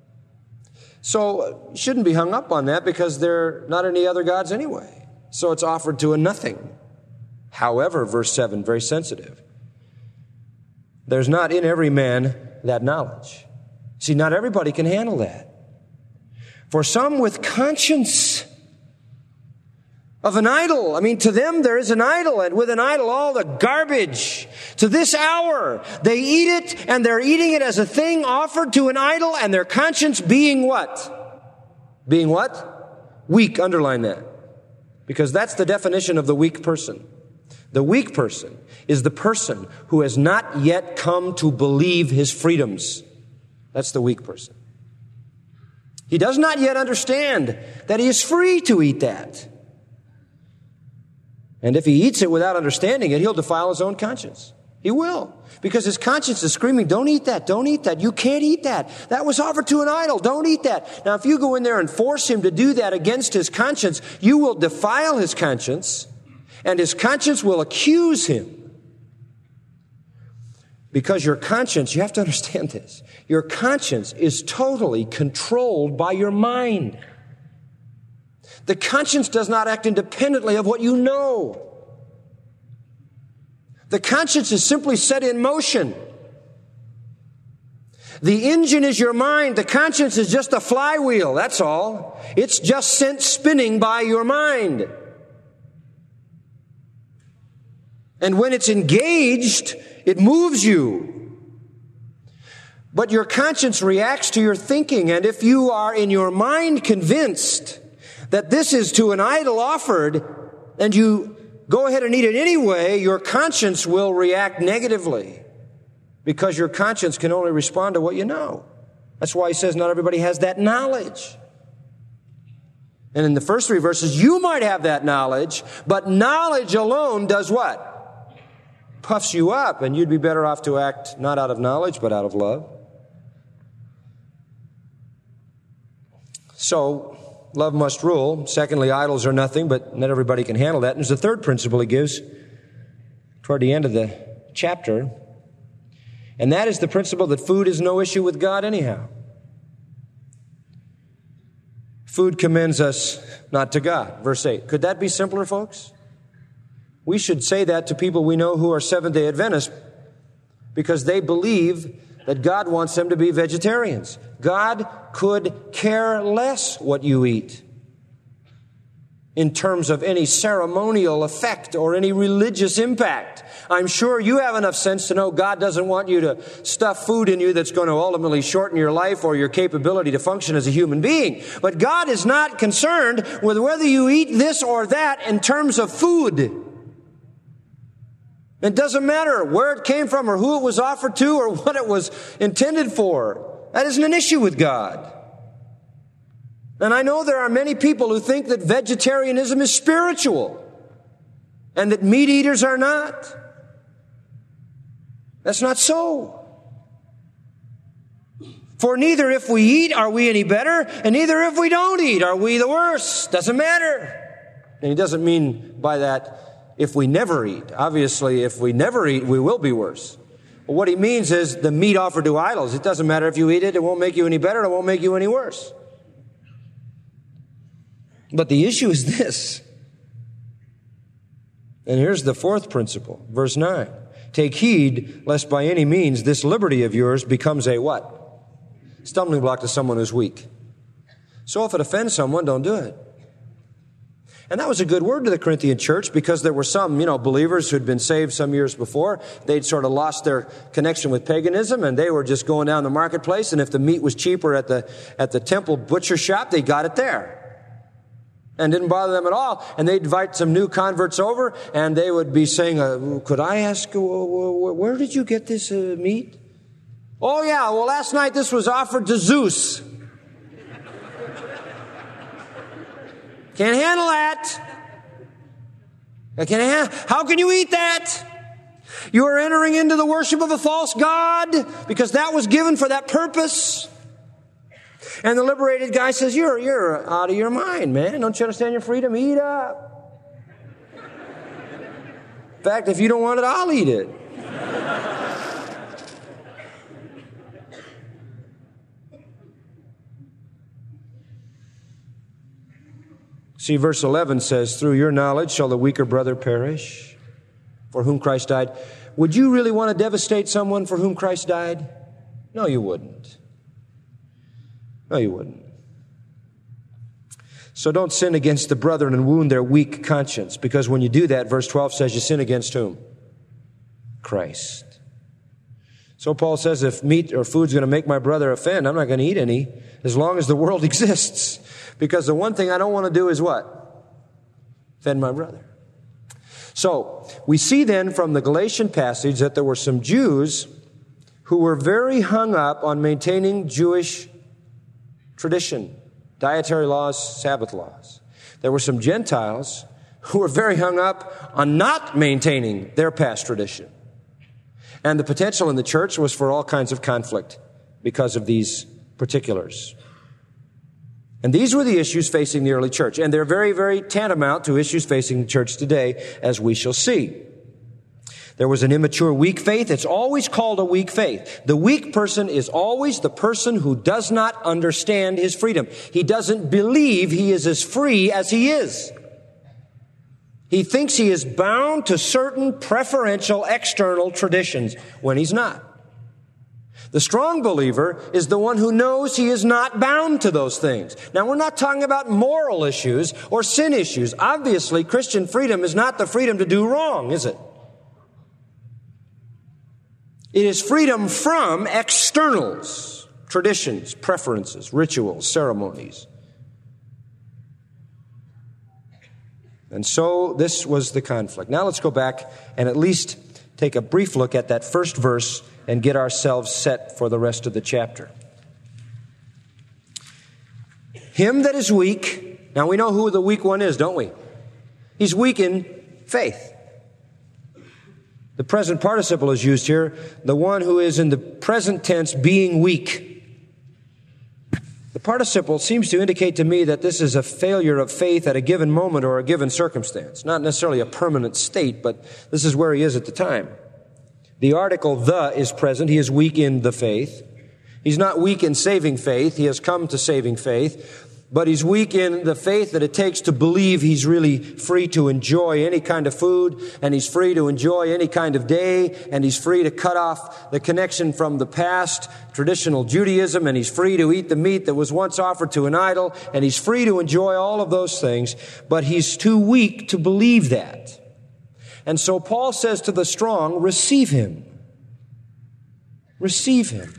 So you shouldn't be hung up on that because there are not any other gods anyway. So it's offered to a nothing. However, verse seven, very sensitive. There's not in every man that knowledge. See, not everybody can handle that. For some with conscience of an idol. I mean, to them there is an idol, and with an idol all the garbage. To this hour, they eat it, and they're eating it as a thing offered to an idol, and their conscience being what? Being what? Weak. Underline that. Because that's the definition of the weak person. The weak person is the person who has not yet come to believe his freedoms. That's the weak person. He does not yet understand that he is free to eat that. And if he eats it without understanding it, he'll defile his own conscience. He will. Because his conscience is screaming, don't eat that, don't eat that. You can't eat that. That was offered to an idol. Don't eat that. Now, if you go in there and force him to do that against his conscience, you will defile his conscience, and his conscience will accuse him. Because your conscience, you have to understand this, your conscience is totally controlled by your mind. The conscience does not act independently of what you know. The conscience is simply set in motion. The engine is your mind. The conscience is just a flywheel. That's all. It's just sent spinning by your mind. And when it's engaged, it moves you. But your conscience reacts to your thinking. And if you are in your mind convinced that this is to an idol offered, and you go ahead and eat it anyway, your conscience will react negatively. Because your conscience can only respond to what you know. That's why he says not everybody has that knowledge. And in the first three verses, you might have that knowledge, but knowledge alone does what? Puffs you up, and you'd be better off to act not out of knowledge, but out of love. So, love must rule. Secondly, idols are nothing, but not everybody can handle that. And there's a third principle he gives toward the end of the chapter, and that is the principle that food is no issue with God anyhow. Food commends us not to God. Verse eight. Could that be simpler, folks? We should say that to people we know who are Seventh-day Adventists because they believe that God wants them to be vegetarians. God could care less what you eat in terms of any ceremonial effect or any religious impact. I'm sure you have enough sense to know God doesn't want you to stuff food in you that's going to ultimately shorten your life or your capability to function as a human being. But God is not concerned with whether you eat this or that in terms of food. It doesn't matter where it came from or who it was offered to or what it was intended for. That isn't an issue with God. And I know there are many people who think that vegetarianism is spiritual and that meat eaters are not. That's not so. For neither if we eat are we any better, and neither if we don't eat are we the worse. Doesn't matter. And he doesn't mean by that if we never eat. Obviously, if we never eat, we will be worse. But what he means is the meat offered to idols. It doesn't matter if you eat it. It won't make you any better. It won't make you any worse. But the issue is this. And here's the fourth principle. Verse nine. Take heed lest by any means this liberty of yours becomes a what? Stumbling block to someone who's weak. So if it offends someone, don't do it. And that was a good word to the Corinthian church because there were some, you know, believers who'd been saved some years before. They'd sort of lost their connection with paganism and they were just going down the marketplace, and if the meat was cheaper at the, at the temple butcher shop, they got it there. And didn't bother them at all. And they'd invite some new converts over and they would be saying, uh, could I ask, uh, where did you get this uh, meat? Oh yeah, well last night this was offered to Zeus. Can't handle that. I can't ha- How can you eat that? You are entering into the worship of a false god because that was given for that purpose. And the liberated guy says, you're, you're out of your mind, man. Don't you understand your freedom? Eat up. In fact, if you don't want it, I'll eat it. See, verse eleven says, through your knowledge shall the weaker brother perish, for whom Christ died. Would you really want to devastate someone for whom Christ died? No, you wouldn't. No, you wouldn't. So don't sin against the brethren and wound their weak conscience, because when you do that, verse twelve says you sin against whom? Christ. So Paul says if meat or food's going to make my brother offend, I'm not going to eat any as long as the world exists. Because the one thing I don't want to do is what? Offend my brother. So we see then from the Galatian passage that there were some Jews who were very hung up on maintaining Jewish tradition, dietary laws, Sabbath laws. There were some Gentiles who were very hung up on not maintaining their past tradition. And the potential in the church was for all kinds of conflict because of these particulars. And these were the issues facing the early church. And they're very, very tantamount to issues facing the church today, as we shall see. There was an immature, weak faith. It's always called a weak faith. The weak person is always the person who does not understand his freedom. He doesn't believe he is as free as he is. He thinks he is bound to certain preferential external traditions when he's not. The strong believer is the one who knows he is not bound to those things. Now, we're not talking about moral issues or sin issues. Obviously, Christian freedom is not the freedom to do wrong, is it? It is freedom from externals, traditions, preferences, rituals, ceremonies. And so this was the conflict. Now let's go back and at least take a brief look at that first verse and get ourselves set for the rest of the chapter. Him that is weak. Now we know who the weak one is, don't we? He's weak in faith. The present participle is used here. The one who is in the present tense being weak. The participle seems to indicate to me that this is a failure of faith at a given moment or a given circumstance. Not necessarily a permanent state, but this is where he is at the time. The article the is present. He is weak in the faith. He's not weak in saving faith. He has come to saving faith. But he's weak in the faith that it takes to believe he's really free to enjoy any kind of food, and he's free to enjoy any kind of day, and he's free to cut off the connection from the past, traditional Judaism, and he's free to eat the meat that was once offered to an idol, and he's free to enjoy all of those things, but he's too weak to believe that. And so Paul says to the strong, receive him. Receive him.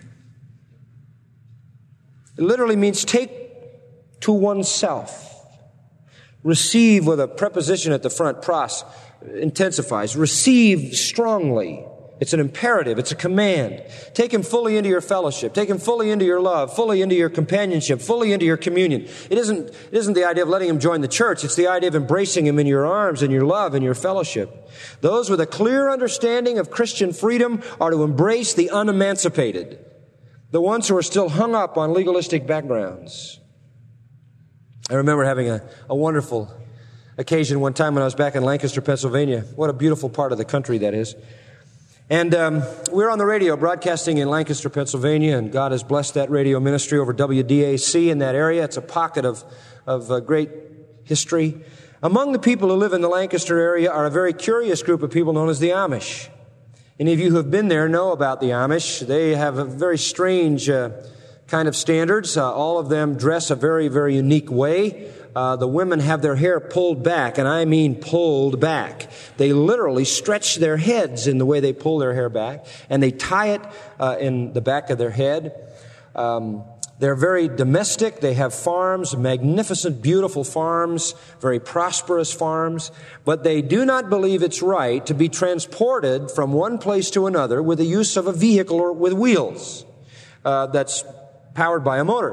It literally means take to oneself. Receive with a preposition at the front, pros, intensifies. Receive strongly. It's an imperative. It's a command. Take him fully into your fellowship. Take him fully into your love, fully into your companionship, fully into your communion. It isn't, it isn't the idea of letting him join the church. It's the idea of embracing him in your arms, in your love, in your fellowship. Those with a clear understanding of Christian freedom are to embrace the unemancipated, the ones who are still hung up on legalistic backgrounds. I remember having a, a wonderful occasion one time when I was back in Lancaster, Pennsylvania. What a beautiful part of the country that is. And um, we were on the radio broadcasting in Lancaster, Pennsylvania, and God has blessed that radio ministry over W D A C in that area. It's a pocket of, of uh, great history. Among the people who live in the Lancaster area are a very curious group of people known as the Amish. Any of you who have been there know about the Amish. They have a very strange uh, kind of standards. Uh, all of them dress a very, very unique way. Uh, the women have their hair pulled back, and I mean pulled back. They literally stretch their heads in the way they pull their hair back, and they tie it uh, in the back of their head. Um, they're very domestic. They have farms, magnificent, beautiful farms, very prosperous farms, but they do not believe it's right to be transported from one place to another with the use of a vehicle or with wheels uh, that's powered by a motor.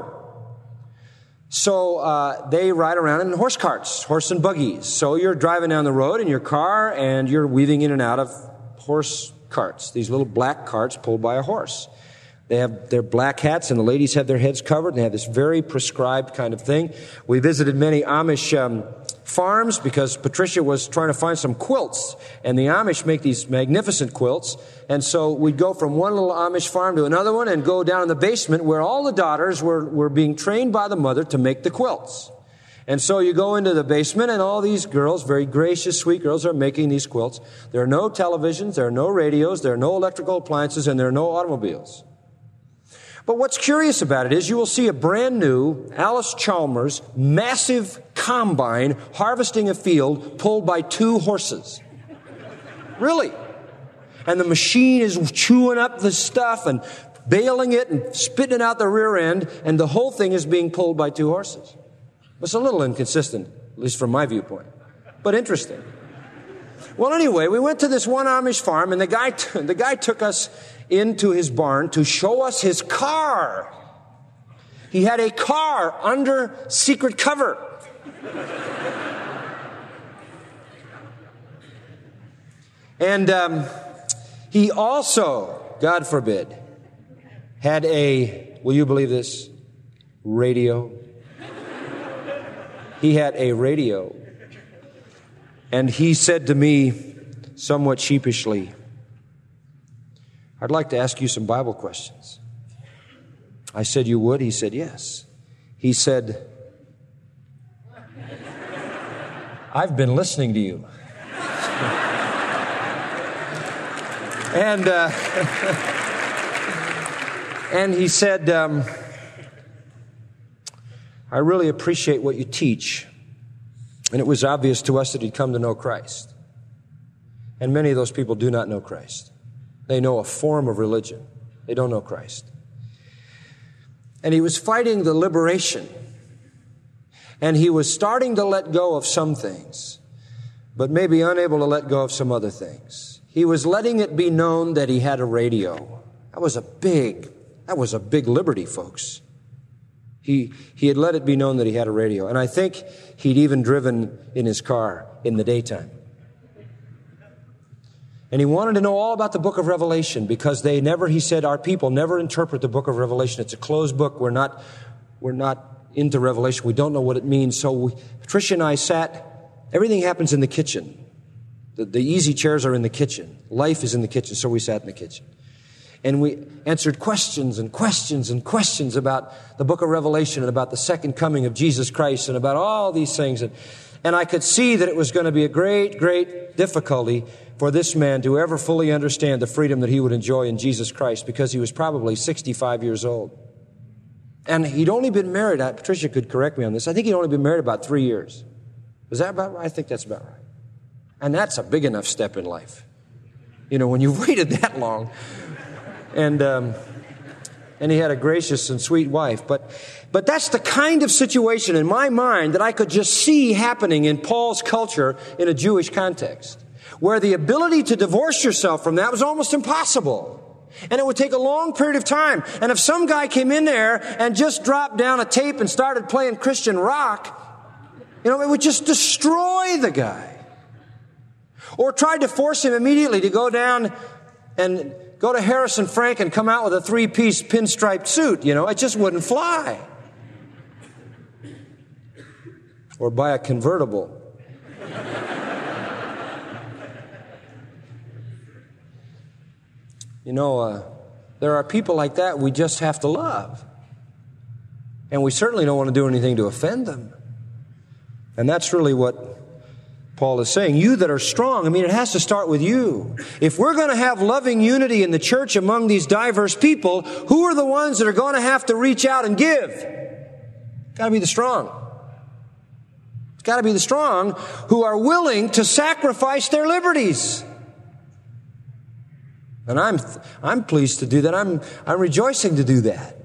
So uh, they ride around in horse carts, horse and buggies. So you're driving down the road in your car and you're weaving in and out of horse carts, these little black carts pulled by a horse. They have their black hats, and the ladies have their heads covered, and they have this very prescribed kind of thing. We visited many Amish um, farms because Patricia was trying to find some quilts, and the Amish make these magnificent quilts. And so we'd go from one little Amish farm to another one and go down in the basement where all the daughters were, were being trained by the mother to make the quilts. And so you go into the basement, and all these girls, very gracious, sweet girls, are making these quilts. There are no televisions, there are no radios, there are no electrical appliances, and there are no automobiles. But what's curious about it is you will see a brand new Alice Chalmers massive combine harvesting a field pulled by two horses. Really. And the machine is chewing up the stuff and baling it and spitting it out the rear end, and the whole thing is being pulled by two horses. It's a little inconsistent, at least from my viewpoint, but interesting. Well, anyway, we went to this one Amish farm, and the guy, t- the guy took us into his barn to show us his car. He had a car under secret cover. And um, he also, God forbid, had a, will you believe this, radio. He had a radio. And he said to me, somewhat sheepishly, I'd like to ask you some Bible questions. I said, you would? He said, yes. He said, I've been listening to you. and uh, and he said, um, I really appreciate what you teach. And it was obvious to us that he'd come to know Christ. And many of those people do not know Christ. They know a form of religion. They don't know Christ. And he was fighting the liberation. And he was starting to let go of some things, but maybe unable to let go of some other things. He was letting it be known that he had a radio. That was a big, that was a big liberty, folks. He, he had let it be known that he had a radio. And I think he'd even driven in his car in the daytime. And he wanted to know all about the book of Revelation because they never, he said, our people never interpret the book of Revelation. It's a closed book. We're not we're not into Revelation. We don't know what it means. So we, Patricia and I sat, everything happens in the kitchen. The, the easy chairs are in the kitchen. Life is in the kitchen, so we sat in the kitchen. And we answered questions and questions and questions about the book of Revelation and about the second coming of Jesus Christ and about all these things. And, and I could see that it was going to be a great, great difficulty for this man to ever fully understand the freedom that he would enjoy in Jesus Christ, because he was probably sixty-five years old. And he'd only been married, Patricia could correct me on this, I think he'd only been married about three years. Is that about right? I think that's about right. And that's a big enough step in life. You know, when you've waited that long. And um, and he had a gracious and sweet wife. But but that's the kind of situation in my mind that I could just see happening in Paul's culture in a Jewish context, where the ability to divorce yourself from that was almost impossible. And it would take a long period of time. And if some guy came in there and just dropped down a tape and started playing Christian rock, you know, it would just destroy the guy. Or tried to force him immediately to go down and go to Harrison Frank and come out with a three-piece pinstriped suit. You know, it just wouldn't fly. Or buy a convertible. You know, uh, there are people like that we just have to love. And we certainly don't want to do anything to offend them. And that's really what Paul is saying. You that are strong, I mean, it has to start with you. If we're going to have loving unity in the church among these diverse people, who are the ones that are going to have to reach out and give? It's got to be the strong. It's got to be the strong who are willing to sacrifice their liberties. And I'm I'm pleased to do that. I'm I'm rejoicing to do that.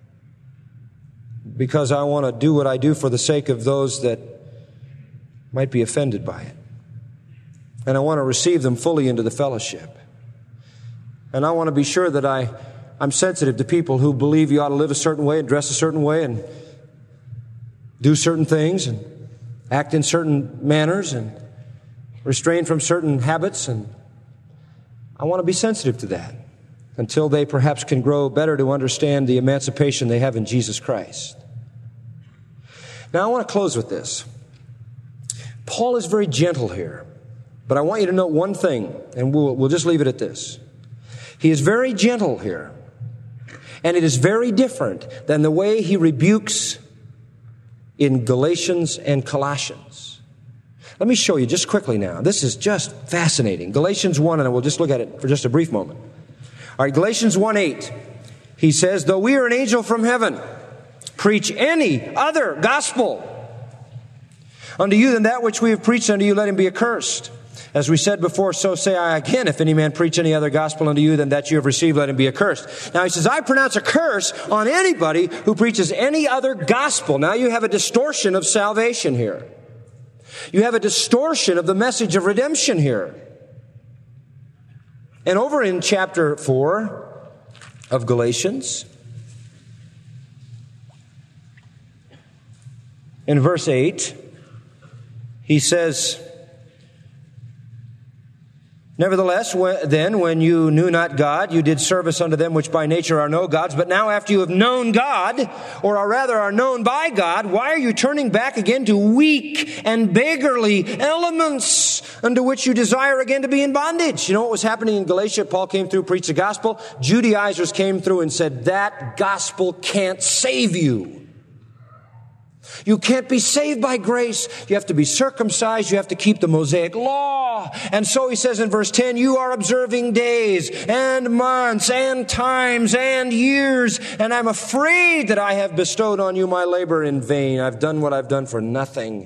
Because I want to do what I do for the sake of those that might be offended by it. And I want to receive them fully into the fellowship. And I want to be sure that I, I'm sensitive to people who believe you ought to live a certain way and dress a certain way and do certain things and act in certain manners and restrain from certain habits. And I want to be sensitive to that until they perhaps can grow better to understand the emancipation they have in Jesus Christ. Now I want to close with this. Paul is very gentle here, but I want you to note one thing, and we'll, we'll just leave it at this. He is very gentle here, and it is very different than the way he rebukes in Galatians and Colossians. Let me show you just quickly now. This is just fascinating. Galatians one, and we'll just look at it for just a brief moment. All right, Galatians one eight, he says, though we are an angel from heaven, preach any other gospel unto you than that which we have preached unto you, let him be accursed. As we said before, so say I again, if any man preach any other gospel unto you than that you have received, let him be accursed. Now he says, I pronounce a curse on anybody who preaches any other gospel. Now you have a distortion of salvation here. You have a distortion of the message of redemption here. And over in chapter four of Galatians, in verse eight, he says, nevertheless, then, when you knew not God, you did service unto them which by nature are no gods. But now after you have known God, or are rather are known by God, why are you turning back again to weak and beggarly elements unto which you desire again to be in bondage? You know what was happening in Galatia? Paul came through, preached the gospel. Judaizers came through and said, that gospel can't save you. You can't be saved by grace. You have to be circumcised. You have to keep the Mosaic law. And so he says in verse ten, you are observing days and months and times and years. And I'm afraid that I have bestowed on you my labor in vain. I've done what I've done for nothing.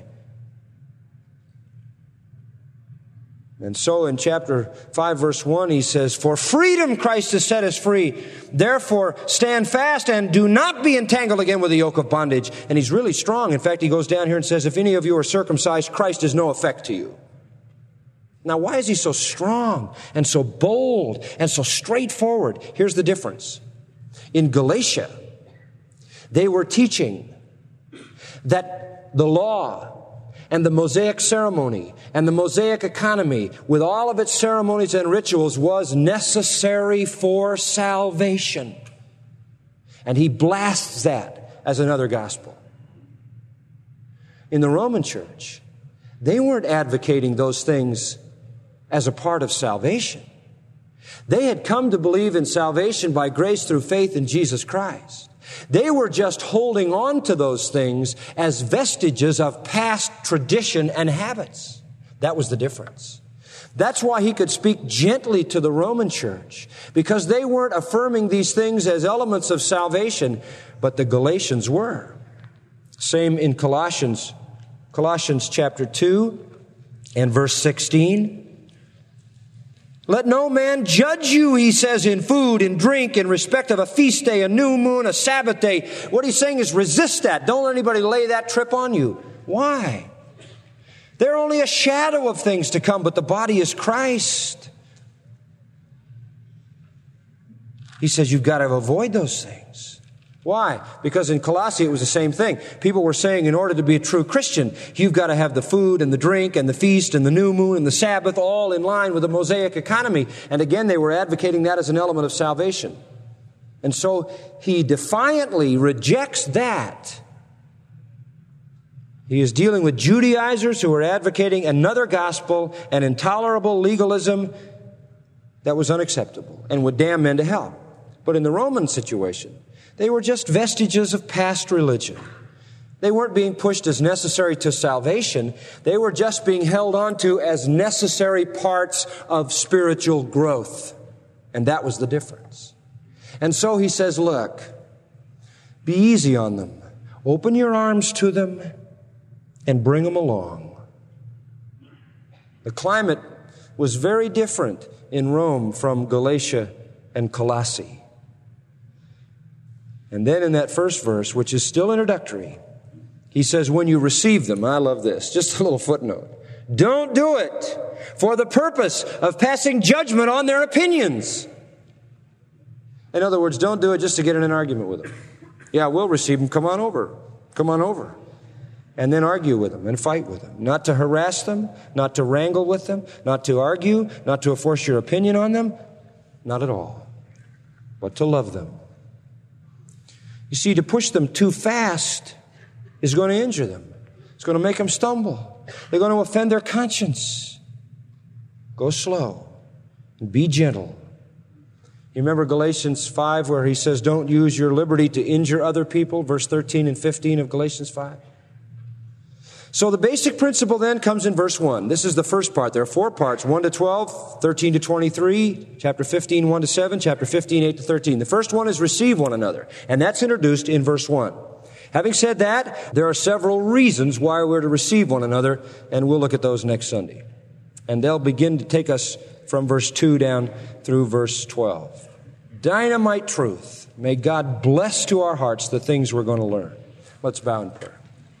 And so in chapter five, verse one, he says, for freedom Christ has set us free. Therefore, stand fast and do not be entangled again with the yoke of bondage. And he's really strong. In fact, he goes down here and says, if any of you are circumcised, Christ is no effect to you. Now, why is he so strong and so bold and so straightforward? Here's the difference. In Galatia, they were teaching that the law and the Mosaic ceremony and the Mosaic economy, with all of its ceremonies and rituals, was necessary for salvation. And he blasts that as another gospel. In the Roman church, they weren't advocating those things as a part of salvation. They had come to believe in salvation by grace through faith in Jesus Christ. They were just holding on to those things as vestiges of past tradition and habits. That was the difference. That's why he could speak gently to the Roman church, because they weren't affirming these things as elements of salvation, but the Galatians were. Same in Colossians, Colossians chapter two and verse sixteen. Let no man judge you, he says, in food, in drink, in respect of a feast day, a new moon, a Sabbath day. What he's saying is resist that. Don't let anybody lay that trip on you. Why? They're only a shadow of things to come, but the body is Christ. He says you've got to avoid those things. Why? Because in Colossae it was the same thing. People were saying in order to be a true Christian, you've got to have the food and the drink and the feast and the new moon and the Sabbath all in line with the Mosaic economy. And again, they were advocating that as an element of salvation. And so he defiantly rejects that. He is dealing with Judaizers who are advocating another gospel, an intolerable legalism that was unacceptable and would damn men to hell. But in the Roman situation, they were just vestiges of past religion. They weren't being pushed as necessary to salvation. They were just being held on to as necessary parts of spiritual growth. And that was the difference. And so he says, look, be easy on them. Open your arms to them and bring them along. The climate was very different in Rome from Galatia and Colossae. And then in that first verse, which is still introductory, he says, when you receive them, I love this, just a little footnote, don't do it for the purpose of passing judgment on their opinions. In other words, don't do it just to get in an argument with them. Yeah, we'll receive them. Come on over. Come on over. And then argue with them and fight with them. Not to harass them, not to wrangle with them, not to argue, not to force your opinion on them. Not at all. But to love them. You see, to push them too fast is going to injure them. It's going to make them stumble. They're going to offend their conscience. Go slow and be gentle. You remember Galatians five where he says, don't use your liberty to injure other people, verse thirteen and fifteen of Galatians five. So the basic principle then comes in verse one. This is the first part. There are four parts, one to twelve, thirteen to twenty-three, chapter fifteen, one to seven, chapter fifteen, eight to thirteen. The first one is receive one another, and that's introduced in verse one. Having said that, there are several reasons why we're to receive one another, and we'll look at those next Sunday. And they'll begin to take us from verse two down through verse twelve. Dynamite truth. May God bless to our hearts the things we're going to learn. Let's bow in prayer.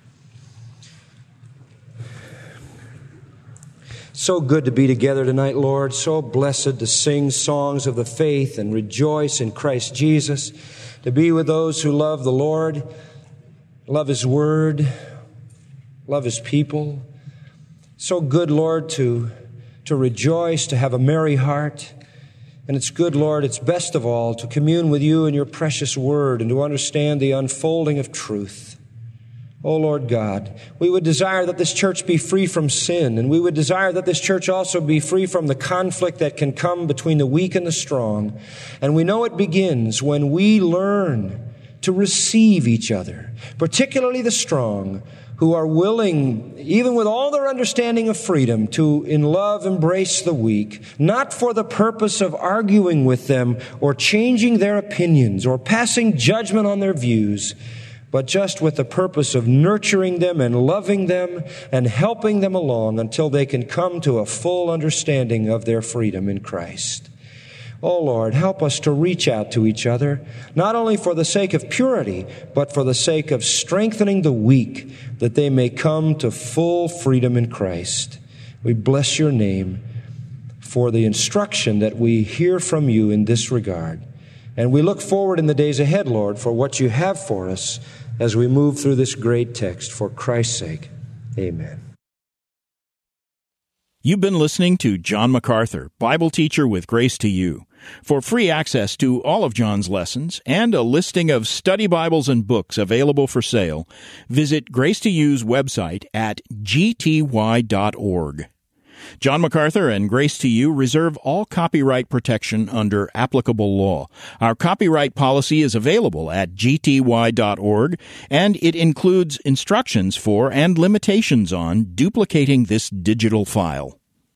So good to be together tonight, Lord. So blessed to sing songs of the faith and rejoice in Christ Jesus. To be with those who love the Lord, love His Word, love His people. So good, Lord, to, to rejoice, to have a merry heart. And it's good, Lord, it's best of all to commune with You in Your precious Word and to understand the unfolding of truth. Oh, Lord God, we would desire that this church be free from sin, and we would desire that this church also be free from the conflict that can come between the weak and the strong. And we know it begins when we learn to receive each other, particularly the strong, who are willing, even with all their understanding of freedom, to in love embrace the weak, not for the purpose of arguing with them or changing their opinions or passing judgment on their views, but just with the purpose of nurturing them and loving them and helping them along until they can come to a full understanding of their freedom in Christ. Oh, Lord, help us to reach out to each other, not only for the sake of purity, but for the sake of strengthening the weak, that they may come to full freedom in Christ. We bless Your name for the instruction that we hear from You in this regard. And we look forward in the days ahead, Lord, for what You have for us as we move through this great text. For Christ's sake, amen. You've been listening to John MacArthur, Bible teacher with Grace to You. For free access to all of John's lessons and a listing of study Bibles and books available for sale, visit Grace to You's website at g t y dot org. John MacArthur and Grace to You reserve all copyright protection under applicable law. Our copyright policy is available at g t y dot org, and it includes instructions for and limitations on duplicating this digital file.